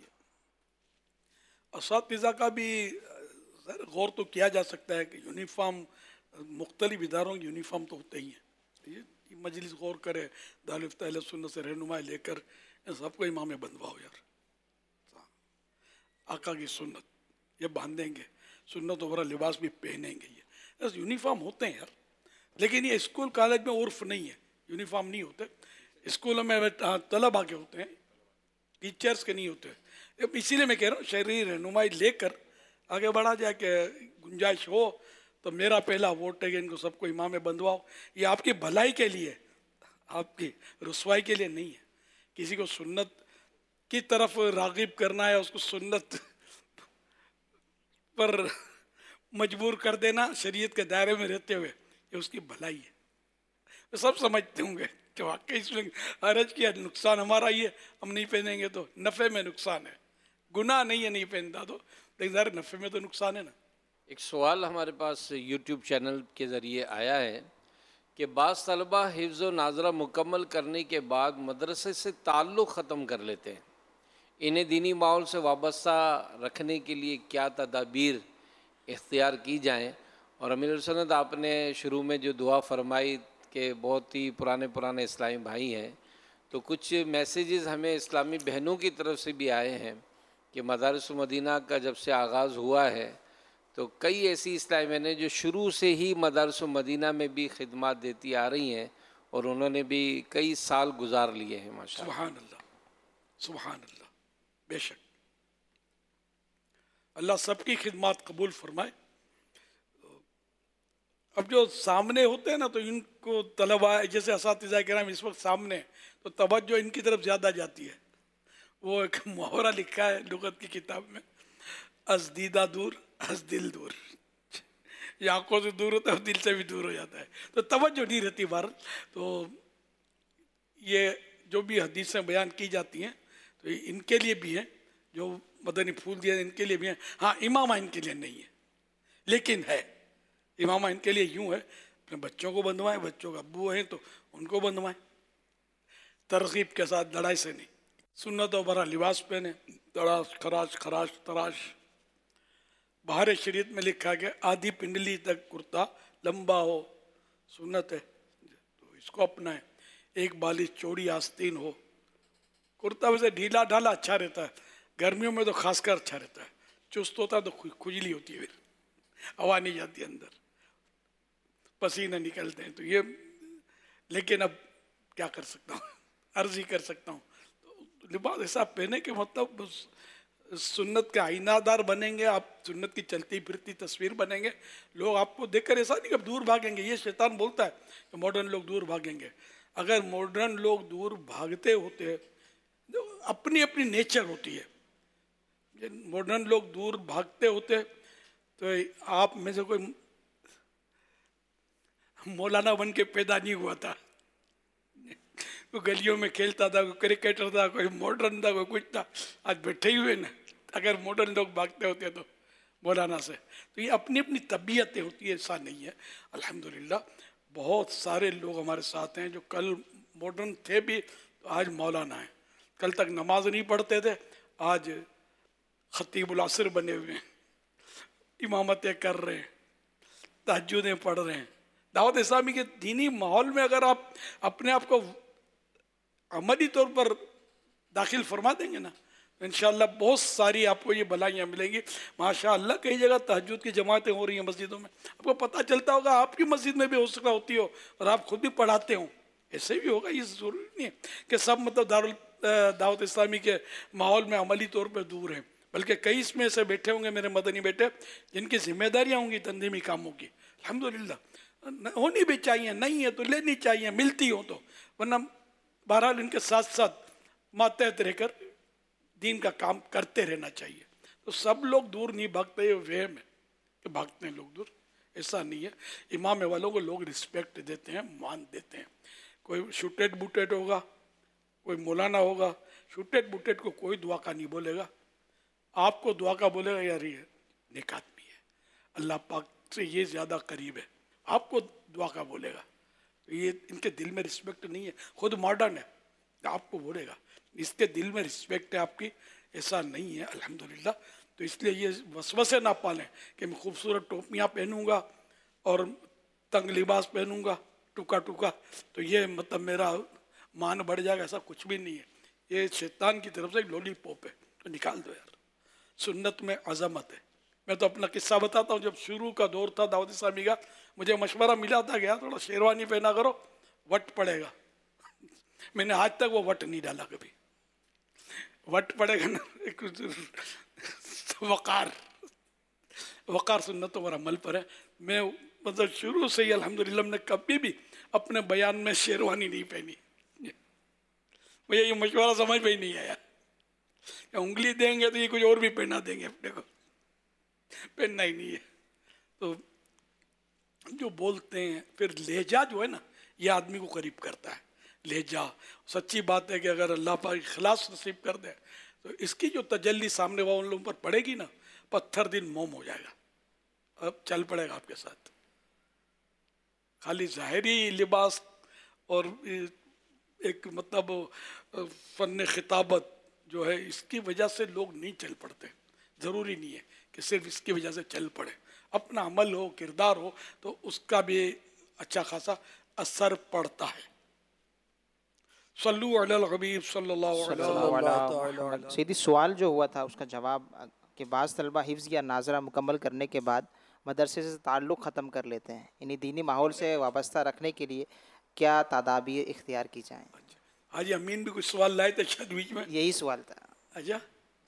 اساتذہ کا بھی غور تو کیا جا سکتا ہے کہ یونیفارم مختلف اداروں کی یونیفارم تو ہوتے ہی ہیں. یہ مجلس غور کرے، دارالفتہ اہل سنت سے رہنمائی لے کر ان سب کو امام بندواؤ یار. آقا کی سنت یہ باندھیں گے، سنت وغیرہ لباس بھی پہنیں گے. یہ یونیفارم ہوتے ہیں یار، لیکن یہ اسکول کالج میں عرف نہیں ہے، یونیفارم نہیں ہوتے. اسکولوں میں طلباء کے ہوتے ہیں، ٹیچرز کے نہیں ہوتے. اسی لیے میں کہہ رہا ہوں شرعی رہنمائی لے کر آگے بڑھا جائے کہ گنجائش ہو تو میرا پہلا ووٹ ہے کہ ان کو سب کو امام بندواؤ. یہ آپ کی بھلائی کے لیے، آپ کی رسوائی کے لیے نہیں ہے. کسی کو سنت کی طرف راغب کرنا ہے، اس کو سنت پر مجبور کر دینا شریعت کے دائرے میں رہتے ہوئے، یہ اس کی بھلائی ہے. سب سمجھتے ہوں گے کہ واقعی اس میں حرج کیا، نقصان ہمارا ہی ہے، ہم نہیں پہنیں گے تو نفع میں نقصان ہے. گناہ نہیں ہے نہیں پہنتا تو، لیکن ظاہر نفع میں تو نقصان ہے نا. ایک سوال ہمارے پاس یوٹیوب چینل کے ذریعے آیا ہے کہ بعض طلبہ حفظ و ناظرہ مکمل کرنے کے بعد مدرسے سے تعلق ختم کر لیتے ہیں. انہیں دینی ماحول سے وابستہ رکھنے کے لیے کیا تدابیر اختیار کی جائیں؟ اور امیر سنت آپ نے شروع میں جو دعا فرمائی کہ بہت ہی پرانے اسلامی بھائی ہیں، تو کچھ میسیجز ہمیں اسلامی بہنوں کی طرف سے بھی آئے ہیں کہ مدارس مدینہ کا جب سے آغاز ہوا ہے تو کئی ایسی اسلامی بہنیں جو شروع سے ہی مدارس مدینہ میں بھی خدمات دیتی آ رہی ہیں اور انہوں نے بھی کئی سال گزار لیے ہیں. ماشاءاللہ، سبحان اللہ، سبحان اللہ. بے شک اللہ سب کی خدمات قبول فرمائے. اب جو سامنے ہوتے ہیں نا تو ان کو طلباء جیسے اساتذہ کرام اس وقت سامنے ہیں تو توجہ ان کی طرف زیادہ جاتی ہے. وہ ایک محاورہ لکھا ہے لغت کی کتاب میں، از دیدہ دور از دل دور. یہ آنکھوں سے دور ہوتا ہے، دل سے بھی دور ہو جاتا ہے، تو توجہ نہیں رہتی بار. تو یہ جو بھی حدیثیں بیان کی جاتی ہیں تو ان کے لیے بھی ہیں، جو مدنی پھول دیا ان کے لیے بھی ہیں. ہاں، امامہ ان کے لیے نہیں ہے، لیکن ہے امامہ ان کے لیے یوں ہے اپنے بچوں کو بندوائیں، بچوں کا ابو ہیں تو ان کو بندوائیں، ترغیب کے ساتھ، لڑائی سے نہیں. سنت و برا لباس پہنے، تراش خراش خراش تراش. بہار شریعت میں لکھا کہ آدھی پنڈلی تک کرتا لمبا ہو، سنت ہے تو اس کو اپنائیں. ایک بالش چوڑی آستین ہو. کرتا ویسے ڈھیلا ڈھالا اچھا رہتا ہے، گرمیوں میں تو خاص کر اچھا رہتا ہے. چست ہوتا ہے تو کھجلی ہوتی ہے، ہوا نہیں جاتی اندر، پسینے نکلتے ہیں. تو یہ، لیکن اب کیا کر سکتا ہوں، عرض ہی کر سکتا ہوں. تو لباس ایسا پہنے کہ مطلب سنت کے آئینہ دار بنیں گے آپ، سنت کی چلتی پھرتی تصویر بنیں گے. لوگ آپ کو دیکھ کر ایسا نہیں کہ دور بھاگیں گے. یہ شیطان بولتا ہے کہ ماڈرن لوگ دور بھاگیں گے. اگر ماڈرن لوگ دور بھاگتے ہوتے، اپنی اپنی نیچر ہوتی ہے، ماڈرن لوگ دور بھاگتے ہوتے تو آپ میں سے کوئی مولانا بن کے پیدا نہیں ہوا تھا. کوئی گلیوں میں کھیلتا تھا، کوئی کرکٹر تھا، کوئی ماڈرن تھا، کوئی کچھ تھا. آج بیٹھے ہی ہوئے نا. اگر ماڈرن لوگ بھاگتے ہوتے تو مولانا سے. تو یہ اپنی اپنی طبیعتیں ہوتی ہے، ایسا نہیں ہے. الحمدللہ بہت سارے لوگ ہمارے ساتھ ہیں جو کل ماڈرن تھے بھی تو آج مولانا ہیں. کل تک نماز نہیں پڑھتے تھے، آج خطیب العصر بنے ہوئے ہیں، امامتیں کر رہے ہیں، تہجدیں پڑھ رہے ہیں. دعوت اسلامی کے دینی ماحول میں اگر آپ اپنے آپ کو عملی طور پر داخل فرما دیں گے نا تو انشاءاللہ بہت ساری آپ کو یہ بھلائیاں ملیں گی. ماشاءاللہ کئی جگہ تہجد کی جماعتیں ہو رہی ہیں مسجدوں میں. آپ کو پتہ چلتا ہوگا آپ کی مسجد میں بھی ہو سکتا ہوتی ہو اور آپ خود بھی پڑھاتے ہوں. ایسے بھی ہوگا. یہ ضروری نہیں ہے کہ سب مطلب دعوت اسلامی کے ماحول میں عملی طور پہ دور ہیں، بلکہ کئی اس میں ایسے بیٹھے ہوں گے میرے مدنی بیٹے جن کی ذمہ داریاں ہوں گی تنظیمی کاموں کی. الحمدللہ ہونی بھی چاہیے، نہیں ہے تو لینی چاہیے ملتی ہو تو، ورنہ بہرحال ان کے ساتھ ساتھ ماتحت رہ کر دین کا کام کرتے رہنا چاہیے. تو سب لوگ دور نہیں بھاگتے، یہ وہم ہے کہ بھاگتے ہیں لوگ دور، ایسا نہیں ہے. امام والوں کو لوگ رسپیکٹ دیتے ہیں، مان دیتے ہیں. کوئی شوٹیٹ بوٹیٹ ہوگا، کوئی مولانا ہوگا، شوٹیٹ بوٹیٹ کو کوئی دعا کا نہیں بولے گا، آپ کو دعا کا بولے گا یار یہ نیک آدمی ہے، اللہ پاک سے یہ زیادہ قریب ہے، آپ کو دعا کا بولے گا. یہ ان کے دل میں رسپیکٹ نہیں ہے، خود ماڈرن ہے آپ کو بولے گا، اس کے دل میں رسپیکٹ ہے آپ کی، ایسا نہیں ہے الحمدللہ. تو اس لیے یہ وسوسے نہ پالیں کہ میں خوبصورت ٹوپیاں پہنوں گا اور تنگ لباس پہنوں گا ٹوکا ٹوکا تو یہ مطلب میرا مان بڑھ جائے گا، ایسا کچھ بھی نہیں ہے. یہ شیطان کی طرف سے ایک لولی پوپ ہے، تو نکال دو یار. سنت میں عظمت ہے. میں تو اپنا قصہ بتاتا ہوں، جب شروع کا دور تھا دعوت اسلامی کا، مجھے مشورہ ملا تھا کہ تھوڑا شیروانی پہنا کرو وٹ پڑے گا. میں نے آج تک وہ وٹ نہیں ڈالا کبھی. وٹ پڑے گا نا، ایک وقار سنتوں پر عمل پر ہے. میں مطلب شروع سے ہی الحمدللہ نے کبھی بھی اپنے بیان میں شیروانی نہیں پہنی. مجھے یہ مشورہ سمجھ میں ہی نہیں آیا کہ انگلی دیں گے تو یہ کچھ اور بھی پہنا دیں گے، اپنے کو پہننا ہی نہیں ہے. تو جو بولتے ہیں پھر لہجہ جو ہے نا یہ آدمی کو قریب کرتا ہے. لہجہ سچی بات ہے کہ اگر اللہ پاک اخلاص نصیب کر دے تو اس کی جو تجلی سامنے وہ ان لوگوں پر پڑے گی نا، پتھر دن موم ہو جائے گا، اب چل پڑے گا آپ کے ساتھ. خالی ظاہری لباس اور ایک مطلب فن خطابت جو ہے اس کی وجہ سے لوگ نہیں چل پڑتے. ضروری نہیں ہے کہ صرف اس کی وجہ سے چل پڑے، اپنا عمل ہو کردار ہو تو اس کا بھی اچھا خاصا اثر پڑتا ہے. صلو علی الحبیب صلی اللہ علیہ وسلم. سیدھی سوال جو ہوا تھا اس کا جواب کہ بعض طلبہ حفظ یا ناظرہ مکمل کرنے کے بعد مدرسے سے تعلق ختم کر لیتے ہیں، انہیں دینی ماحول سے وابستہ رکھنے کے لیے کیا تدابیر اختیار کی جائیں؟ حاجی امین بھی کچھ سوال لائے تھے شاید بیچ میں. یہی سوال تھا. اچھا،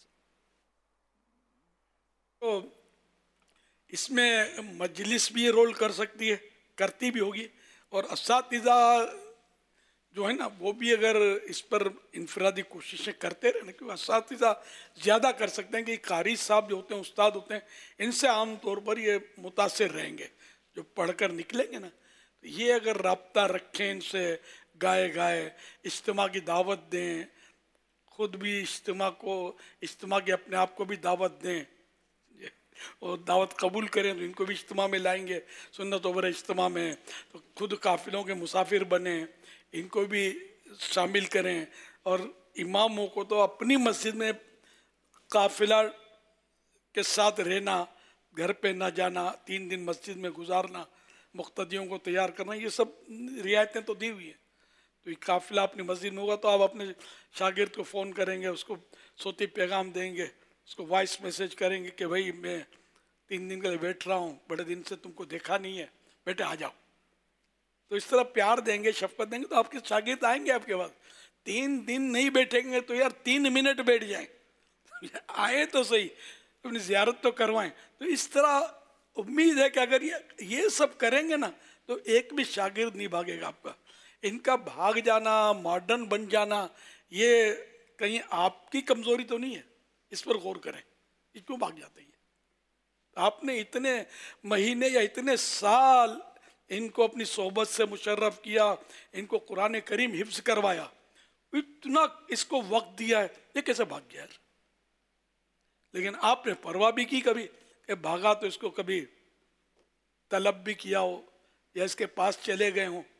تو اس میں مجلس بھی رول کر سکتی ہے، کرتی بھی ہوگی، اور اساتذہ جو ہے نا وہ بھی اگر اس پر انفرادی کوششیں کرتے رہے نا، کیونکہ اساتذہ زیادہ کر سکتے ہیں کہ قاری صاحب جو ہوتے ہیں، استاد ہوتے ہیں، ان سے عام طور پر یہ متاثر رہیں گے جو پڑھ کر نکلیں گے نا. یہ اگر رابطہ رکھیں ان سے، گائے اجتماع کی دعوت دیں، خود بھی اجتماع کی اپنے آپ کو بھی دعوت دیں اور دعوت قبول کریں تو ان کو بھی اجتماع میں لائیں گے، سنت و اجتماع میں. تو خود قافلوں کے مسافر بنیں، ان کو بھی شامل کریں، اور اماموں کو تو اپنی مسجد میں قافلہ کے ساتھ رہنا، گھر پہ نہ جانا، 3 دن مسجد میں گزارنا، مقتدیوں کو تیار کرنا، یہ سب رعایتیں تو دی ہوئی ہیں. تو یہ قافلہ اپنی مسجد میں ہوگا تو آپ اپنے شاگرد کو فون کریں گے، اس کو صوتی پیغام دیں گے، اس کو وائس میسیج کریں گے کہ بھائی میں 3 دن کے لیے بیٹھ رہا ہوں، بڑے دن سے تم کو دیکھا نہیں ہے، بیٹے آ جاؤ. تو اس طرح پیار دیں گے، شفقت دیں گے تو آپ کے شاگرد آئیں گے آپ کے بعد. 3 دن نہیں بیٹھیں گے تو یار 3 منٹ بیٹھ جائیں، آئے تو صحیح، اپنی زیارت تو کروائیں. تو اس طرح امید ہے کہ اگر یہ سب کریں گے نا تو ایک بھی شاگرد نہیں بھاگے گا آپ کا. ان کا بھاگ جانا، ماڈرن بن جانا، یہ کہیں آپ کی کمزوری تو نہیں ہے؟ اس پر غور کریں، یہ کیوں بھاگ جاتے ہیں؟ آپ نے اتنے مہینے یا اتنے سال ان کو اپنی صحبت سے مشرف کیا، ان کو قرآن کریم حفظ کروایا، اتنا اس کو وقت دیا ہے، یہ کیسے بھاگ گیا ہے؟ لیکن آپ نے پرواہ بھی کی کبھی کہ بھاگا تو اس کو کبھی طلب بھی کیا ہو یا اس کے پاس چلے گئے ہوں؟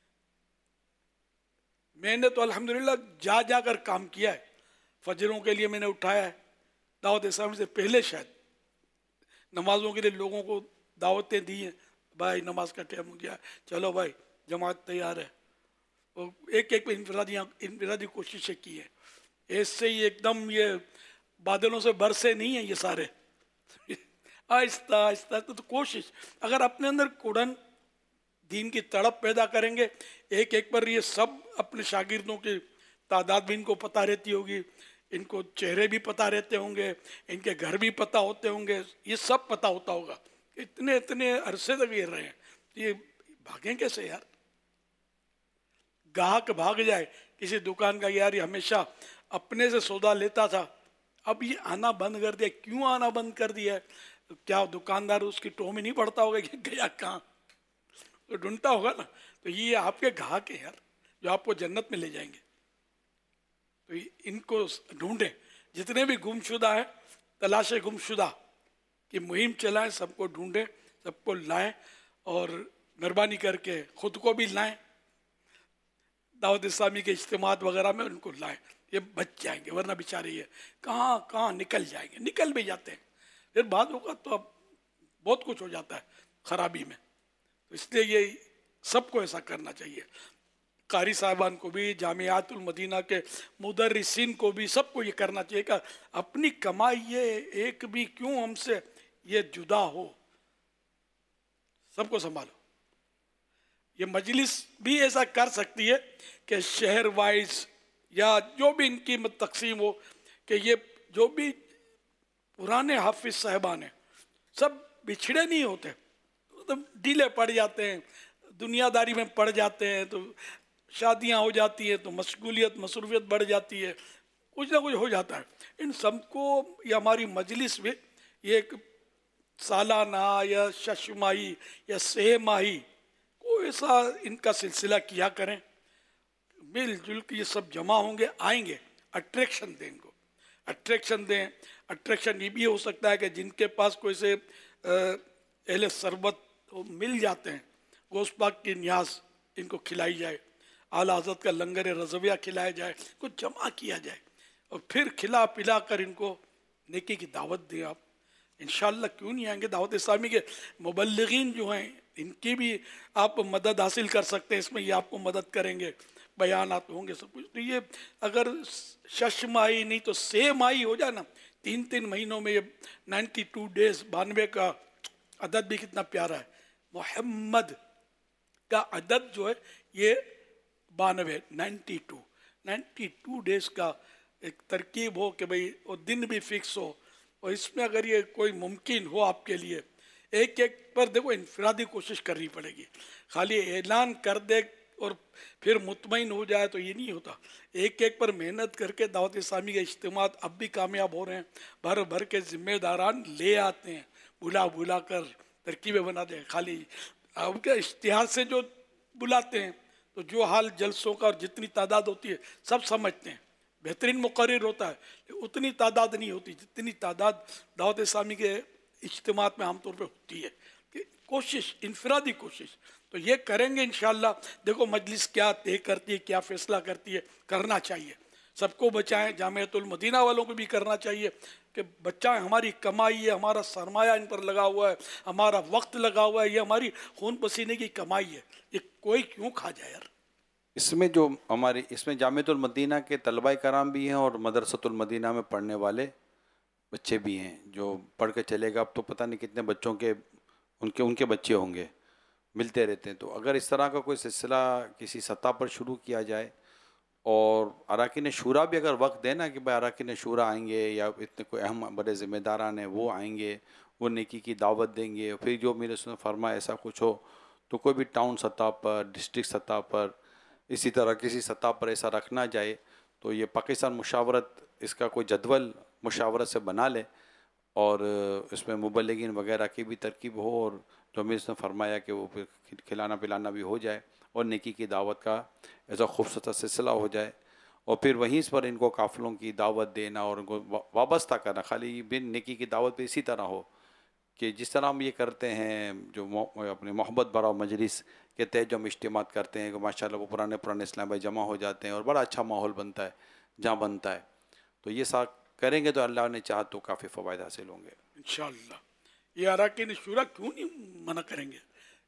میں نے تو الحمدللہ جا کر کام کیا ہے. فجروں کے لیے میں نے اٹھایا ہے، دعوت اسلامی سے پہلے شاید نمازوں کے لیے لوگوں کو دعوتیں دی ہیں، بھائی نماز کا ٹائم ہو گیا، چلو بھائی جماعت تیار ہے. اور ایک انفرادی کوششیں کی ہیں. ایسے ہی ایک دم یہ بادلوں سے برسے نہیں ہیں یہ سارے، آہستہ آہستہ. تو کوشش، اگر اپنے اندر کڑن دین کی تڑپ پیدا کریں گے. ایک ایک پر یہ سب اپنے شاگردوں کی تعداد بھی ان کو پتہ رہتی ہوگی, ان کو چہرے بھی پتہ رہتے ہوں گے, ان کے گھر بھی پتہ ہوتے ہوں گے, یہ سب پتہ ہوتا ہوگا. اتنے عرصے تک یہ رہے ہیں, یہ بھاگیں کیسے یار؟ گاہک بھاگ جائے کسی دکان کا, یار یہ ہمیشہ اپنے سے سودا لیتا تھا, اب یہ آنا بند کر دیا. کیوں آنا بند کر دیا ہے؟ کیا دکاندار اس کی ٹو میں نہیں پڑتا ہوگا کہ گیا کہاں؟ تو ڈھونڈتا ہوگا نا. تو یہ آپ کے گاہک ہیں یار, جو آپ کو جنت میں لے جائیں گے. تو ان کو ڈھونڈیں, جتنے بھی گم شدہ ہیں, تلاش گم شدہ کی مہم چلائیں, سب کو ڈھونڈیں, سب کو لائیں, اور مہربانی کر کے خود کو بھی لائیں, دعوت اسلامی کے اجتماعات وغیرہ میں ان کو لائیں. یہ بچ جائیں گے, ورنہ بیچارے یہ کہاں نکل جائیں گے. نکل بھی جاتے ہیں, پھر بعد اوقات تو اب بہت کچھ ہو جاتا ہے خرابی میں. تو اس لیے یہ سب کو ایسا کرنا چاہیے, قاری صاحبان کو بھی, جامعات المدینہ کے مدرسین کو بھی, سب کو یہ کرنا چاہیے کہ اپنی کمائی یہ ایک بھی کیوں ہم سے یہ جدا ہو, سب کو سنبھالو. یہ مجلس بھی ایسا کر سکتی ہے کہ شہر وائز یا جو بھی ان کی تقسیم ہو, کہ یہ جو بھی پرانے حافظ صاحبان ہیں سب بچھڑے نہیں ہوتے, مطلب ڈھیلے پڑ جاتے ہیں, دنیا داری میں پڑ جاتے ہیں, تو شادیاں ہو جاتی ہیں, تو مشغولیت مصروفیت بڑھ جاتی ہے, کچھ نہ کچھ ہو جاتا ہے. ان سب کو یہ ہماری مجلس میں یہ ایک سالانہ یا 6 ماہی یا 6 ماہی کوئی ایسا ان کا سلسلہ کیا کریں, مل جل کے یہ سب جمع ہوں گے, آئیں گے, اٹریکشن دیں ان کو, اٹریکشن دیں. اٹریکشن یہ بھی ہو سکتا ہے کہ جن کے پاس کوئی سے اہل سربت مل جاتے ہیں, گوشت پاک کی نیاز ان کو کھلائی جائے, اعلیٰ حضرت کا لنگر رضویہ کھلایا جائے, کچھ جمع کیا جائے, اور پھر کھلا پلا کر ان کو نیکی کی دعوت دیں. آپ انشاءاللہ کیوں نہیں آئیں گے؟ دعوت اسلامی کے مبلغین جو ہیں ان کی بھی آپ مدد حاصل کر سکتے ہیں, اس میں یہ آپ کو مدد کریں گے, بیانات ہوں گے, سب کچھ. تو یہ اگر 6 ماہی نہیں تو 6 ماہی ہو جائے نا, 3 مہینوں میں, یہ 92 ڈیز, 92 کا عدد بھی کتنا پیارا ہے. محمد کا عدد جو ہے یہ 92 92 ڈیز کا ایک ترکیب ہو کہ بھئی وہ دن بھی فکس ہو, اور اس میں اگر یہ کوئی ممکن ہو آپ کے لیے, ایک ایک پر دیکھو انفرادی کوشش کرنی پڑے گی. خالی اعلان کر دے اور پھر مطمئن ہو جائے تو یہ نہیں ہوتا. ایک ایک پر محنت کر کے دعوت اسلامی کے اجتماعات اب بھی کامیاب ہو رہے ہیں. بھر بھر کے ذمہ داران لے آتے ہیں, بلا کر ترکیبیں بناتے ہیں. خالی اب کے اشتہار سے جو بلاتے ہیں تو جو حال جلسوں کا اور جتنی تعداد ہوتی ہے سب سمجھتے ہیں, بہترین مقرر ہوتا ہے, اتنی تعداد نہیں ہوتی جتنی تعداد دعوت اسلامی کے اجتماعات میں عام طور پہ ہوتی ہے. کہ کوشش, انفرادی کوشش تو یہ کریں گے انشاءاللہ. دیکھو مجلس کیا طے کرتی ہے, کیا فیصلہ کرتی ہے, کرنا چاہیے. سب کو بچائیں, جامعۃ المدینہ والوں کو بھی کرنا چاہیے کہ بچائیں. ہماری کمائی ہے, ہمارا سرمایہ ان پر لگا ہوا ہے, ہمارا وقت لگا ہوا ہے, یہ ہماری خون پسینے کی کمائی ہے, یہ کوئی کیوں کھا جائے یار. اس میں جو اس میں جامعۃ المدینہ کے طلبہ کرام بھی ہیں اور مدرسۃ المدینہ میں پڑھنے والے بچے بھی ہیں جو پڑھ کے چلے گا. اب تو پتہ نہیں کتنے بچوں کے ان کے بچے ہوں گے, ملتے رہتے ہیں. تو اگر اس طرح کا کوئی سلسلہ کسی سطح پر شروع کیا جائے, اور اراکین شورا بھی اگر وقت دے نا کہ بھائی اراکین شورا آئیں گے یا اتنے کوئی اہم بڑے ذمہ داران ہیں وہ آئیں گے, وہ نیکی کی دعوت دیں گے. پھر جو میرے سے فرمایا ایسا کچھ ہو تو کوئی بھی ٹاؤن سطح پر, ڈسٹرکٹ سطح پر, اسی طرح کسی سطح پر ایسا رکھنا جائے تو یہ پاکستان مشاورت اس کا کوئی جدول مشاورت سے بنا لے, اور اس میں مبلغین وغیرہ کی بھی ترکیب ہو, اور جو میں اس نے فرمایا کہ وہ پھر کھلانا پلانا بھی ہو جائے, اور نیکی کی دعوت کا ایسا خوبصورت سلسلہ ہو جائے. اور پھر وہیں پر ان کو قافلوں کی دعوت دینا اور ان کو وابستہ کرنا. خالی بن نیکی کی دعوت پہ اسی طرح ہو کہ جس طرح ہم یہ کرتے ہیں, جو اپنے محبت بھرا مجلس کے تحت جو ہم اجتماعات کرتے ہیں کہ ماشاءاللہ وہ پرانے اسلام بھائی جمع ہو جاتے ہیں اور بڑا اچھا ماحول بنتا ہے جہاں بنتا ہے. تو یہ ساتھ کریں گے تو اللہ نے چاہا تو کافی فوائد حاصل ہوں گے انشاءاللہ. یہ اراکین شورا کیوں نہیں منع کریں گے؟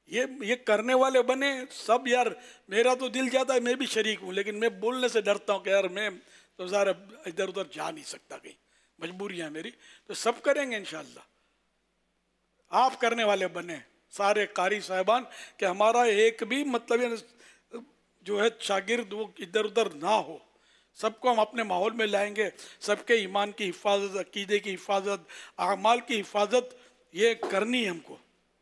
یہ کرنے والے بنے سب. یار میرا تو دل جاتا ہے میں بھی شریک ہوں, لیکن میں بولنے سے ڈرتا ہوں کہ یار میں تو ظاہر ادھر ادھر جا نہیں سکتا, کہیں مجبوریاں میری. تو سب کریں گے انشاءاللہ. آپ کرنے والے بنے, سارے قاری صاحبان کہ ہمارا ایک بھی مطلب جو ہے شاگرد وہ ادھر ادھر نہ ہو، سب کو ہم اپنے ماحول میں لائیں گے، سب کے ایمان کی حفاظت، عقیدے کی حفاظت، اعمال کی حفاظت یہ کرنی ہے ہم کو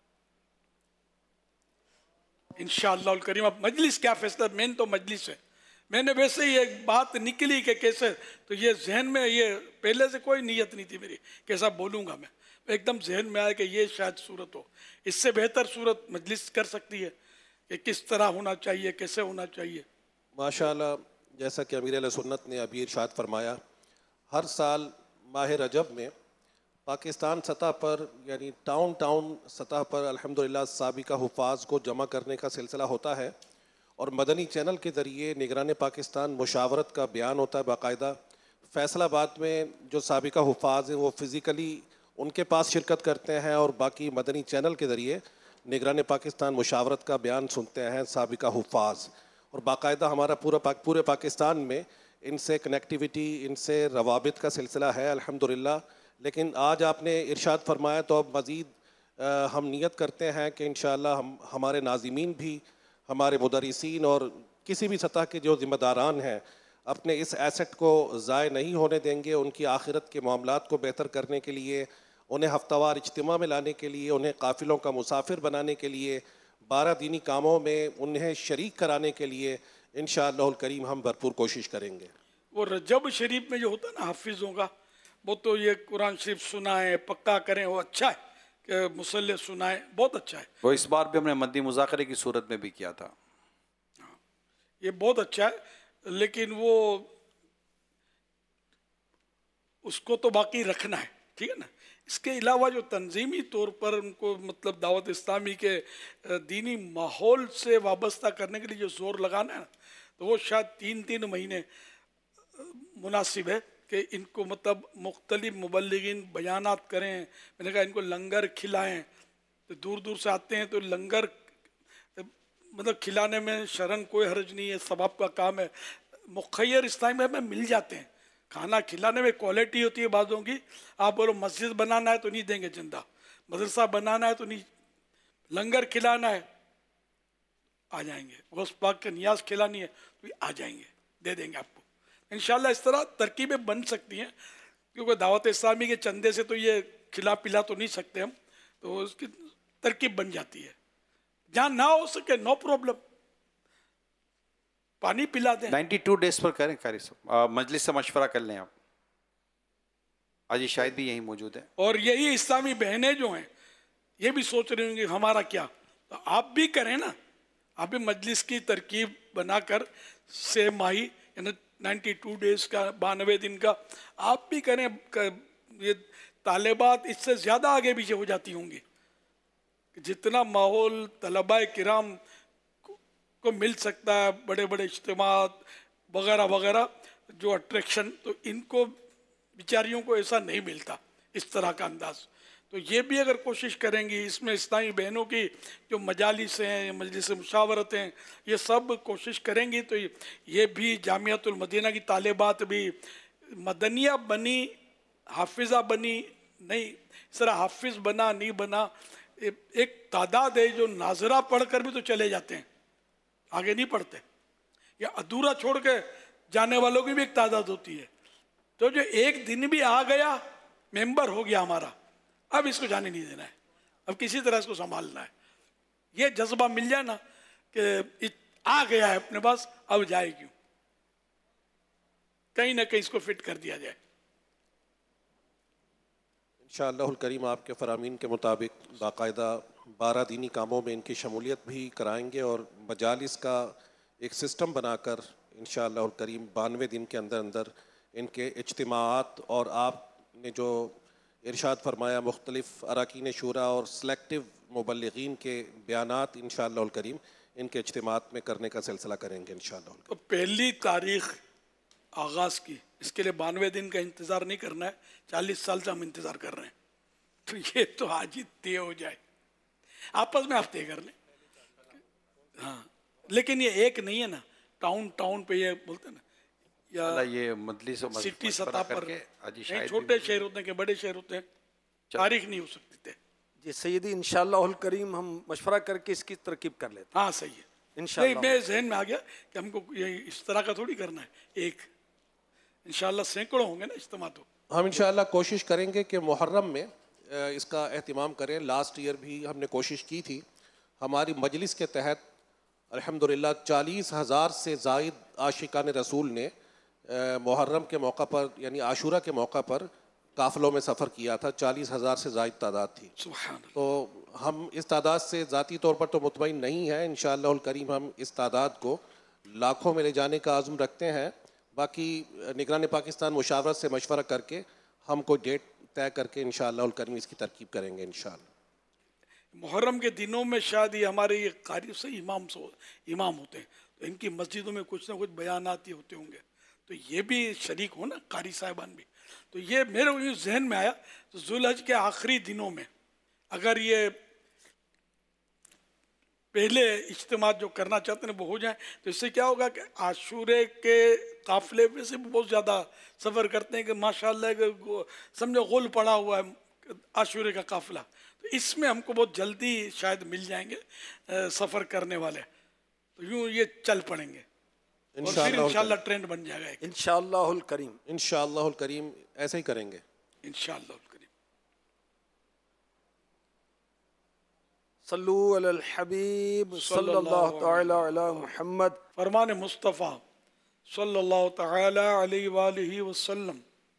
انشاءاللہ الکریم۔ اب مجلس کیا فیصلہ، مین تو مجلس ہے، میں نے ویسے ہی ایک بات نکلی کہ کیسے، تو یہ ذہن میں، یہ پہلے سے کوئی نیت نہیں تھی میری کیسا بولوں گا میں، ایک دم ذہن میں آیا کہ یہ شاید صورت ہو، اس سے بہتر صورت مجلس کر سکتی ہے کہ کس طرح ہونا چاہیے، کیسے ہونا چاہیے۔ ماشاءاللہ، جیسا کہ امیر علیہ سنت نے ابھی ارشاد فرمایا، ہر سال ماہ رجب میں پاکستان سطح پر یعنی ٹاؤن سطح پر الحمدللہ سابقہ حفاظ کو جمع کرنے کا سلسلہ ہوتا ہے، اور مدنی چینل کے ذریعے نگران پاکستان مشاورت کا بیان ہوتا ہے باقاعدہ۔ فیصل آباد میں جو سابقہ حفاظ ہیں وہ فزیکلی ان کے پاس شرکت کرتے ہیں، اور باقی مدنی چینل کے ذریعے نگران پاکستان مشاورت کا بیان سنتے ہیں سابقہ حفاظ، اور باقاعدہ ہمارا پورے پاکستان میں ان سے کنیکٹیویٹی، ان سے روابط کا سلسلہ ہے الحمدللہ۔ لیکن آج آپ نے ارشاد فرمایا تو اب مزید ہم نیت کرتے ہیں کہ انشاءاللہ ہمارے ناظمین بھی، ہمارے مدرسین اور کسی بھی سطح کے جو ذمہ داران ہیں اپنے اس ایسٹ کو ضائع نہیں ہونے دیں گے، ان کی آخرت کے معاملات کو بہتر کرنے کے لیے، انہیں ہفتہ وار اجتماع میں لانے کے لیے، انہیں قافلوں کا مسافر بنانے کے لیے، 12 دینی کاموں میں انہیں شریک کرانے کے لیے انشاءاللہ الکریم ہم بھرپور کوشش کریں گے۔ وہ رجب شریف میں جو ہوتا ہے نا حافظوں کا، وہ تو یہ قرآن شریف سنائیں، پکا کریں، وہ اچھا ہے کہ مصلی سنائیں، بہت اچھا ہے، وہ اس بار بھی ہم نے مدنی مذاکرے کی صورت میں بھی کیا تھا، یہ بہت اچھا ہے، لیکن وہ اس کو تو باقی رکھنا ہے، ٹھیک ہے نا۔ اس کے علاوہ جو تنظیمی طور پر ان کو مطلب دعوت اسلامی کے دینی ماحول سے وابستہ کرنے کے لیے جو زور لگانا ہے، تو وہ شاید 3 مہینے مناسب ہے کہ ان کو مطلب مختلف مبلغین بیانات کریں۔ میں نے کہا ان کو لنگر کھلائیں، تو دور دور سے آتے ہیں، تو لنگر مطلب کھلانے میں شرن کوئی حرج نہیں ہے، ثواب کا کام ہے، مخیر اسلامی میں مل جاتے ہیں، کھانا کھلانے میں کوالٹی ہوتی ہے بعضوں کی۔ آپ بولو مسجد بنانا ہے تو نہیں دیں گے چندہ، مدرسہ بنانا ہے تو نہیں، لنگر کھلانا ہے آ جائیں گے، غوث پاک کے نیاز کھلانی ہے تو آ جائیں گے، دے دیں گے آپ کو انشاءاللہ۔ اس طرح ترکیبیں بن سکتی ہیں، کیونکہ دعوت اسلامی کے چندے سے تو یہ کھلا پلا تو نہیں سکتے ہم، تو اس کی ترکیب بن جاتی ہے، جہاں نہ ہو سکے نو پرابلم، پانی پلا دیں۔ 92 ڈیز پر کریں قاری صاحب، مجلس سے مشورہ کر لیں آپ، آج شاید بھی یہیں موجود ہے، اور یہی اسلامی بہنیں جو ہیں یہ بھی سوچ رہی ہوں گی ہمارا کیا، تو آپ بھی کریں نا، آپ بھی مجلس کی ترکیب بنا کر 6 ماہی یعنی 92 ڈیز کا، 92 دن کا آپ بھی کریں۔ یہ طالبات اس سے زیادہ آگے پیچھے ہو جاتی ہوں گی، جتنا ماحول طلباء کرام کو مل سکتا ہے، بڑے بڑے اجتماعات وغیرہ وغیرہ جو اٹریکشن، تو ان کو بیچاریوں کو ایسا نہیں ملتا اس طرح کا انداز، تو یہ بھی اگر کوشش کریں گی، اس میں اسلامی بہنوں کی جو مجالس ہیں، مجلس مشاورت ہیں، یہ سب کوشش کریں گی، تو یہ بھی جامعۃ المدینہ کی طالبات بھی مدنیہ بنی، حافظہ بنی نہیں، اس طرح حافظ بنا نہیں بنا، ایک تعداد ہے جو ناظرہ پڑھ کر بھی تو چلے جاتے ہیں، آگے نہیں پڑھتے، یا ادھورا چھوڑ کے جانے والوں کی بھی ایک تعداد ہوتی ہے، تو جو ایک دن بھی آ گیا ممبر ہو گیا ہمارا، اب اس کو جانے نہیں دینا ہے، اب کسی طرح اس کو سنبھالنا ہے، یہ جذبہ مل جائے نا کہ آ گیا ہے اپنے پاس، اب جائے کیوں، کہیں نہ کہیں اس کو فٹ کر دیا جائے۔ انشاءاللہ الکریم آپ کے فرامین کے مطابق باقاعدہ 12 دینی کاموں میں ان کی شمولیت بھی کرائیں گے، اور مجالس کا ایک سسٹم بنا کر انشاءاللہ الکریم 92 دن کے اندر اندر ان کے اجتماعات، اور آپ نے جو ارشاد فرمایا مختلف اراکین شورا اور سلیکٹیو مبلغین کے بیانات انشاءاللہ الکریم ان کے اجتماعات میں کرنے کا سلسلہ کریں گے انشاءاللہ۔ تو پہلی تاریخ آغاز کی، اس کے لیے 92 دن کا انتظار نہیں کرنا ہے، 40 سال سے ہم انتظار کر رہے ہیں، تو یہ تو آج ہی طے ہو جائے، آپس میں آپ طے کر لیں، ہاں، لیکن یہ ایک نہیں ہے نا، ٹاؤن پہ یہ بولتے ہیں نا، یا یہ مجلس سٹی سطح پر، چھوٹے شہر ہوتے ہیں کہ بڑے شہر ہوتے ہیں، تاریخ نہیں ہو سکتی تھے، جی سیدی انشاءاللہ الکریم ہم مشورہ کر کے اس کی ترکیب کر لیتے ہاں صحیح ہے. ہیں انشاءاللہ. میں ذہن میں آ گیا کہ ہم کو یہ اس طرح کا تھوڑی کرنا ہے، ایک انشاءاللہ سینکڑوں ہوں گے نا اجتماع تو. ہم انشاءاللہ کوشش کریں گے کہ محرم میں اس کا اہتمام کریں. لاسٹ ایئر بھی ہم نے کوشش کی تھی. ہماری مجلس کے تحت الحمدللہ 40,000 سے زائد عاشقان رسول نے محرم کے موقع پر یعنی عاشورہ کے موقع پر قافلوں میں سفر کیا تھا. 40,000 سے زائد تعداد تھی. سبحان اللہ. تو ہم اس تعداد سے ذاتی طور پر تو مطمئن نہیں ہیں. انشاءاللہ الکریم ہم اس تعداد کو لاکھوں میں لے جانے کا عزم رکھتے ہیں. باقی نگران پاکستان مشاورت سے مشورہ کر کے ہم کو ڈیٹ طے کر کے انشاءاللہ الکریم اس کی ترکیب کریں گے انشاءاللہ. محرم کے دنوں میں شاید یہ ہمارے یہ قاری سے امام ہوتے ہیں، تو ان کی مسجدوں میں کچھ نہ کچھ بیانات ہی ہوتے ہوں گے، تو یہ بھی شریک ہو نا، قاری صاحبان بھی. تو یہ میرے ذہن میں آیا تو ذوالحج کے آخری دنوں میں اگر یہ پہلے اجتماع جو کرنا چاہتے ہیں وہ ہو جائیں تو اس سے کیا ہوگا کہ عاشورے کے قافلے میں سے بہت زیادہ سفر کرتے ہیں کہ ماشاءاللہ سمجھو غول پڑا ہوا ہے عاشورے کا قافلہ، تو اس میں ہم کو بہت جلدی شاید مل جائیں گے سفر کرنے والے، تو یوں یہ چل پڑیں گے اور پھر انشاءاللہ ٹرینڈ بن جائے گا ایک. انشاءاللہ الکریم. انشاءاللہ الکریم ایسے ہی کریں گے انشاءاللہ الکریم. صلو علی الحبیب صلی اللہ تعالی علی محمد. فرمان مصطفیٰ صلی اللہ تعالی علیہ وآلہ وسلم.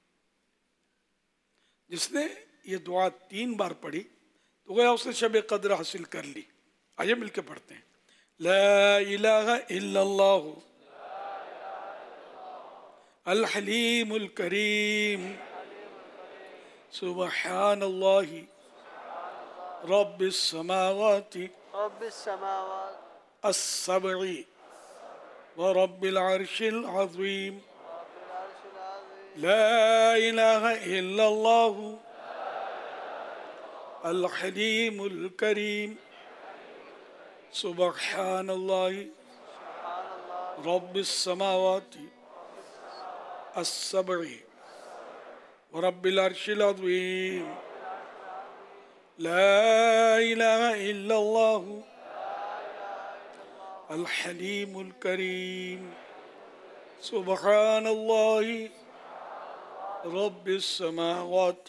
جس نے یہ دعا 3 بار پڑھی تو گویا اس نے شب قدر حاصل کر لی. آئیے مل کے پڑھتے ہیں. لا الہ الا اللہ الحلیم الکریم سبحان اللہ رب السماوات السبع ورب العرش العظیم. لا الہ الا اللہ الحلیم الکریم سبحان اللہ رب السماوات السبع ورب العرش العظیم. لا الہ الا اللہ الحلیم الکریم سبحان اللہ رب السماوات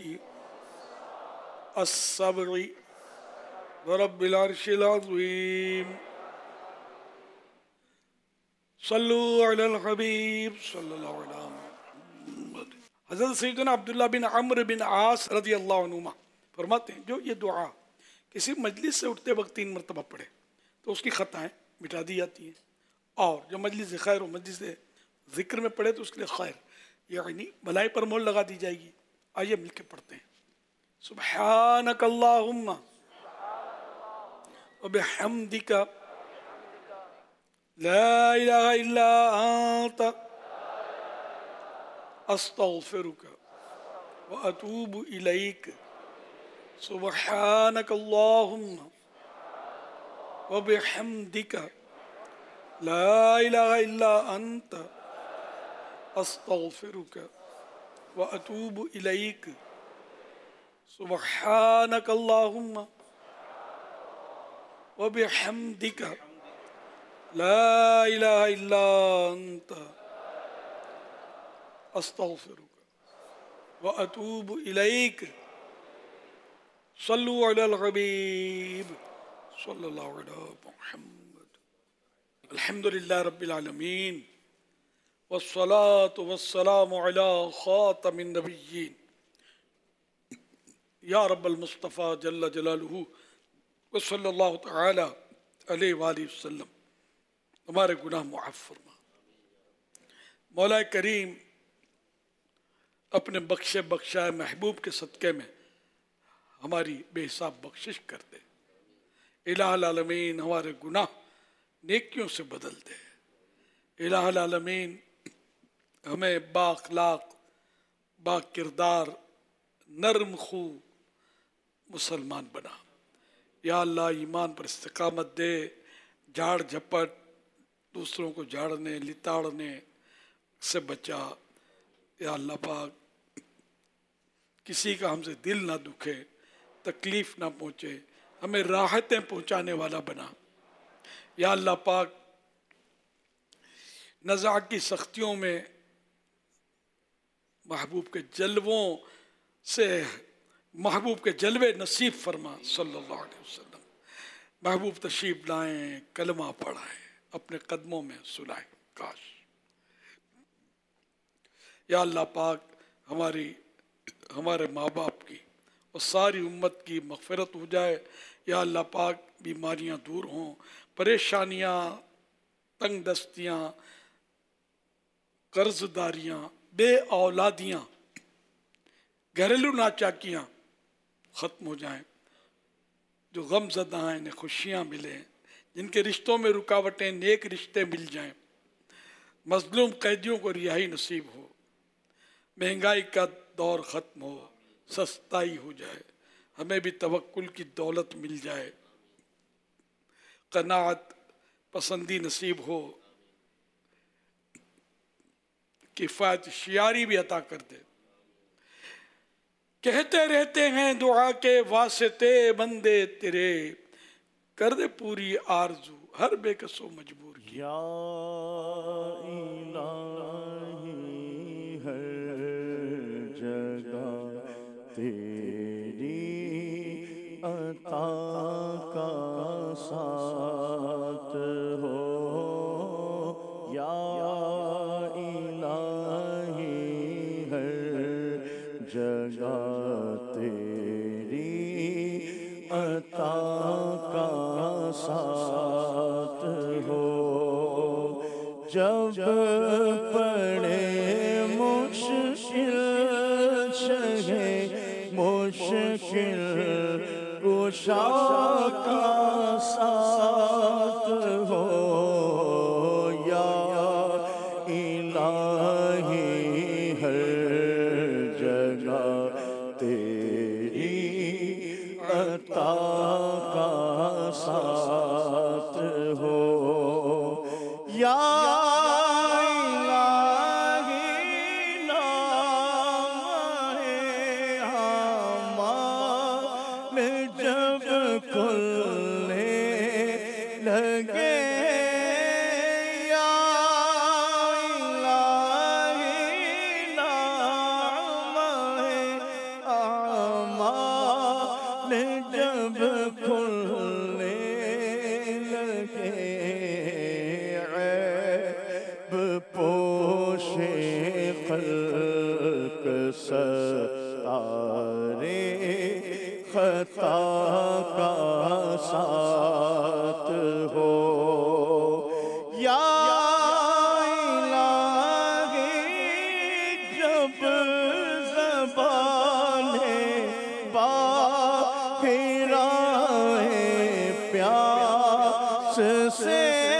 السبع ورب العرش العظیم. صلو علی الحبیب صلی اللہ علیہ وسلم. حضرت سیدنا عبداللہ بن عمرو بن عاص رضی اللہ عنہما فرماتے ہیں جو یہ دعا کسی مجلس سے اٹھتے وقت 3 مرتبہ پڑھے تو اس کی خطائیں مٹا دی جاتی ہیں، اور جو مجلس خیر و مجلس ذکر میں پڑھے تو اس کے لیے خیر یعنی بھلائی پر مول لگا دی جائے گی. آئیے مل کے پڑھتے ہیں. سبحانک اللہم وبحمدک لا الہ الا انت استغفرک واتوب الیک. سبحانک اللہم وبحمدک لا الہ الا انت استغفرک واتوب الیک. سبحانک اللہم وبحمدک لا الہ الا انت استغفرک واتوب الیک. صلو علی الحبیب صلی اللہ علیہ محمد. الحمدللہ رب العالمین والصلاة والسلام علی خاتم النبیین. یا رب المصطفیٰ جل جلالہ وصلی اللہ تعالی علیہ وآلہ وسلم. ہمارے گناہ معاف فرما. مولا کریم اپنے بخشائے محبوب کے صدقے میں ہماری بے حساب بخشش کر دے. الہ العالمین ہمارے گناہ نیکیوں سے بدل دے. الہ العالمین ہمیں با اخلاق با کردار نرم خو مسلمان بنا. یا اللہ ایمان پر استقامت دے. جھاڑ جھپٹ دوسروں کو جھاڑنے لتاڑنے سے بچا. یا اللہ پاک کسی کا ہم سے دل نہ دکھے، تکلیف نہ پہنچے، ہمیں راحتیں پہنچانے والا بنا۔ یا اللہ پاک نزع کی سختیوں میں محبوب کے جلووں سے محبوب کے جلوے نصیب فرما صلی اللہ علیہ وسلم۔ محبوب تشریف لائیں، کلمہ پڑھائیں، اپنے قدموں میں سلائیں، کاش۔ یا اللہ پاک ہمارے ماں باپ کی اور ساری امت کی مغفرت ہو جائے۔ یا اللہ پاک بیماریاں دور ہوں، پریشانیاں، تنگ دستیاں، قرض داریاں، بے اولادیاں، گھریلو ناچاکیاں ختم ہو جائیں۔ جو غم زدہ ہیں انہیں خوشیاں ملیں، جن کے رشتوں میں رکاوٹیں نیک رشتے مل جائیں، مظلوم قیدیوں کو رہائی نصیب ہو، مہنگائی کا دور ختم ہو، سستائی ہو جائے، ہمیں بھی توکل کی دولت مل جائے، قناعت پسندی نصیب ہو، کفایت شیاری بھی عطا کر دے۔ کہتے رہتے ہیں دعا کے واسطے بندے تیرے، کر دے پوری آرزو ہر بے کس و مجبور کی۔ یا الہی ہر جگہ تیری عطا کا ساتھ ہو، یا الہی ہر جگہ تیری عطا کا ساتھ ہو، جب پڑے مشکل شہ مشکل کشا کا ساتھ ہو، یا الہی ہر جگہ تیری عطا کا ساتھ ہو، یا خطا کا ساتھ ہو، یا الہی جب زبان باہر آئے پیاس سے،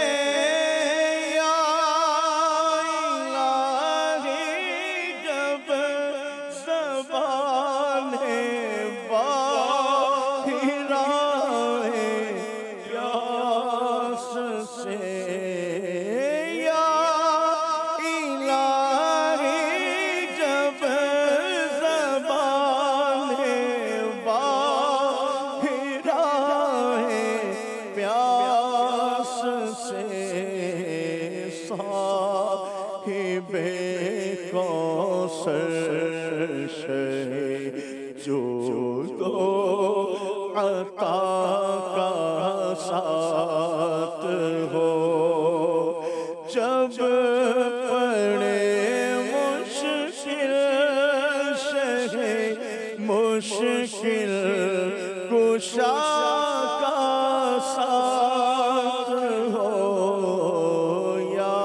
مشکل کشا کا ساتھ ہو، یا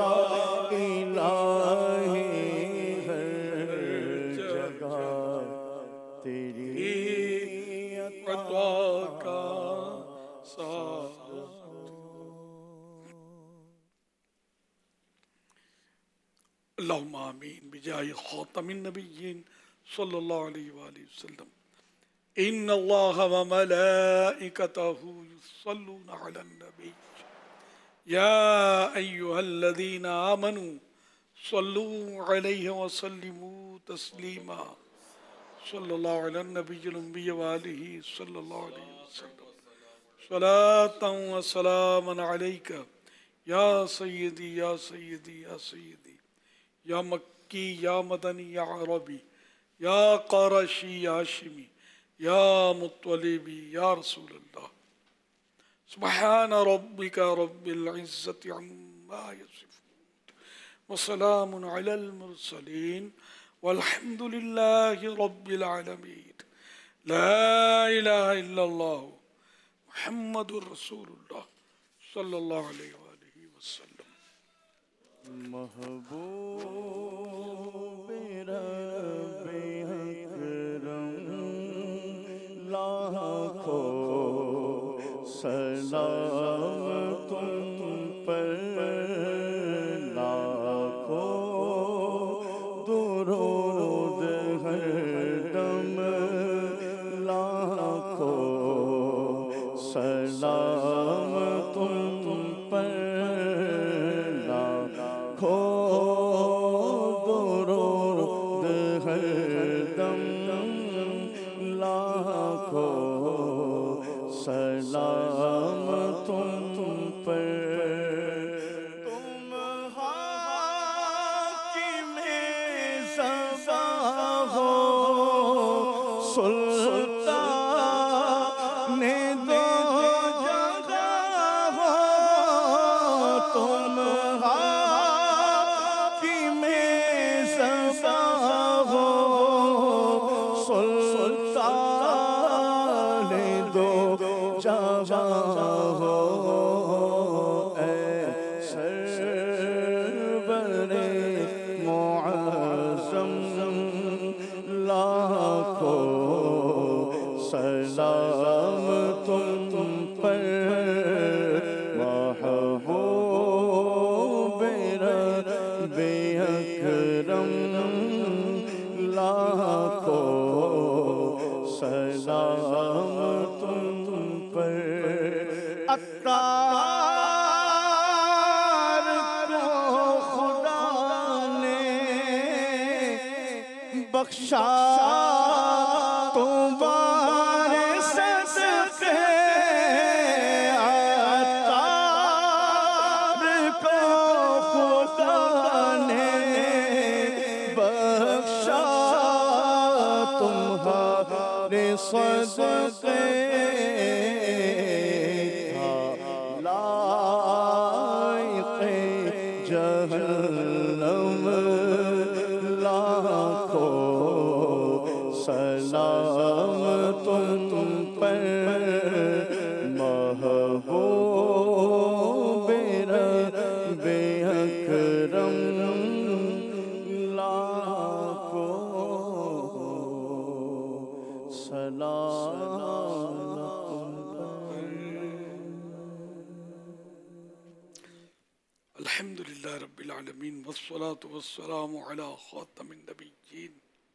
الہی ہر جگہ تیری عطا کا ساتھ ہو۔ اللہم آمین بجاہ خاتم النبیین صلی اللہ علیہ وآلہ وسلم۔ ان اللہ وملائکتہ یصلون علی النبی یا ایہا الذین آمنوا صلوا علیہ وسلموا تسلیما صلی اللہ علی النبی الأمی وآلہ صلی اللہ علیہ وسلم صلاة و سلاما علیک یا سیدی یا سیدی یا سیدی یا مکی یا مدنی یا عربی یا قرشی یا ہاشمی یا مطلبی یا رسول اللہ سبحان ربک رب العزت عما یصفون وسلام علی المرسلین والحمد للہ رب العالمین لا الہ الا اللہ محمد رسول اللہ صلی اللہ علیہ وآلہ وسلم محبوب رب اکرم لاکھوں سلام تم پر لاکھوں درود ہر دم لاکھوں سلام تم پر لاکھوں درود ہر دم لاکھوں سلام تم پر تم حاکم زباں ہو سلطان دو جگہ ہو تم حاکم زباں ہو سلطان دو جگہ ہو اے سرور معظم لاکھوں سلام تم پر محبوب رب اکرم لاکھوں سلام تم پر عطار کو خدا نے بخشا تمہارے صدقے عطار کو خدا نے بخشا تمہارے صدقے لائق جہنم لاکھوں سلام تم پر محبوب رب اکرم لاکھوں سلام الحمد للہ رب العالمین والصلاة والسلام علی خاتم النبیین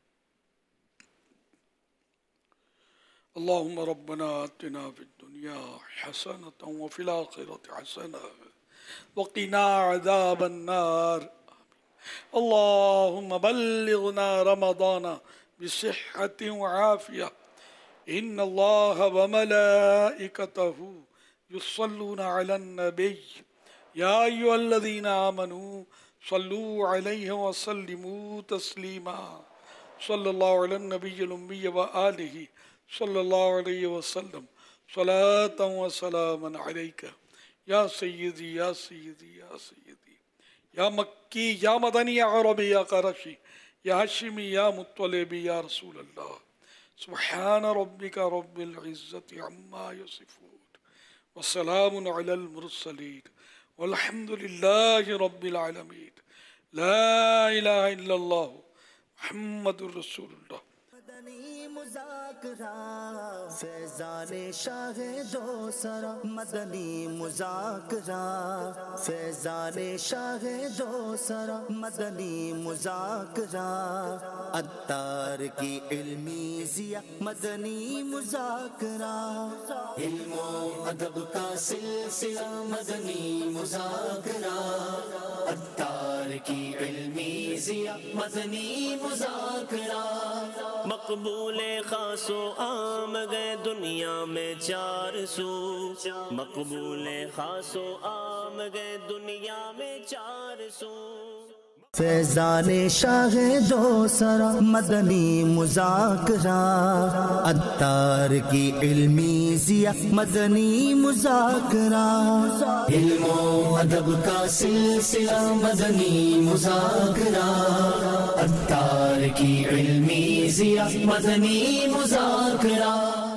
اللہم ربنا آتنا فی الدنیا حسنة وفی الآخرة حسنة وقنا عذاب النار اللہم بلغنا رمضان بصحة وعافیة ان اللہ وملائکتہ یصلون علی النبی یا ایھا الذین آمنوا صلوا علیہ وسلموا تسلیما صلی اللہ علی النبی الأمی وآلہ صلی اللہ علیہ وسلم صلاة و سلاما علیک یا سیدی یا سیدی یا سیدی یا مکی یا مدنی یا عربی یا قرشی یا ہاشمی یا مطلبی یا رسول اللہ سبحان ربک رب العزت عما یصفون وسلام علی المرسلین والحمد للہ رب العالمین لا الہ الا اللہ محمد رسول اللہ مدنی مذاکرہ فیضان شاہ دو سرا مدنی مذاکرہ فیضان شاہ دو سرا مدنی مذاکرہ عطار کی علمی ضیاء مدنی مذاکرہ علم و ادب کا سلسلہ مدنی مذاکرہ عطار عطار کی علمی ضیا مدنی مذاکرہ، مقبول خاص و عام گئے دنیا میں 400، مقبول خاص و عام گئے دنیا میں 400۔ فیضان شاہ دو سرا مدنی مذاکرہ، عطار کی علمی ضیا مدنی مذاکرہ، علم و ادب کا سلسلہ مدنی مذاکرہ، عطار کی علمی ضیا مدنی مذاکرہ۔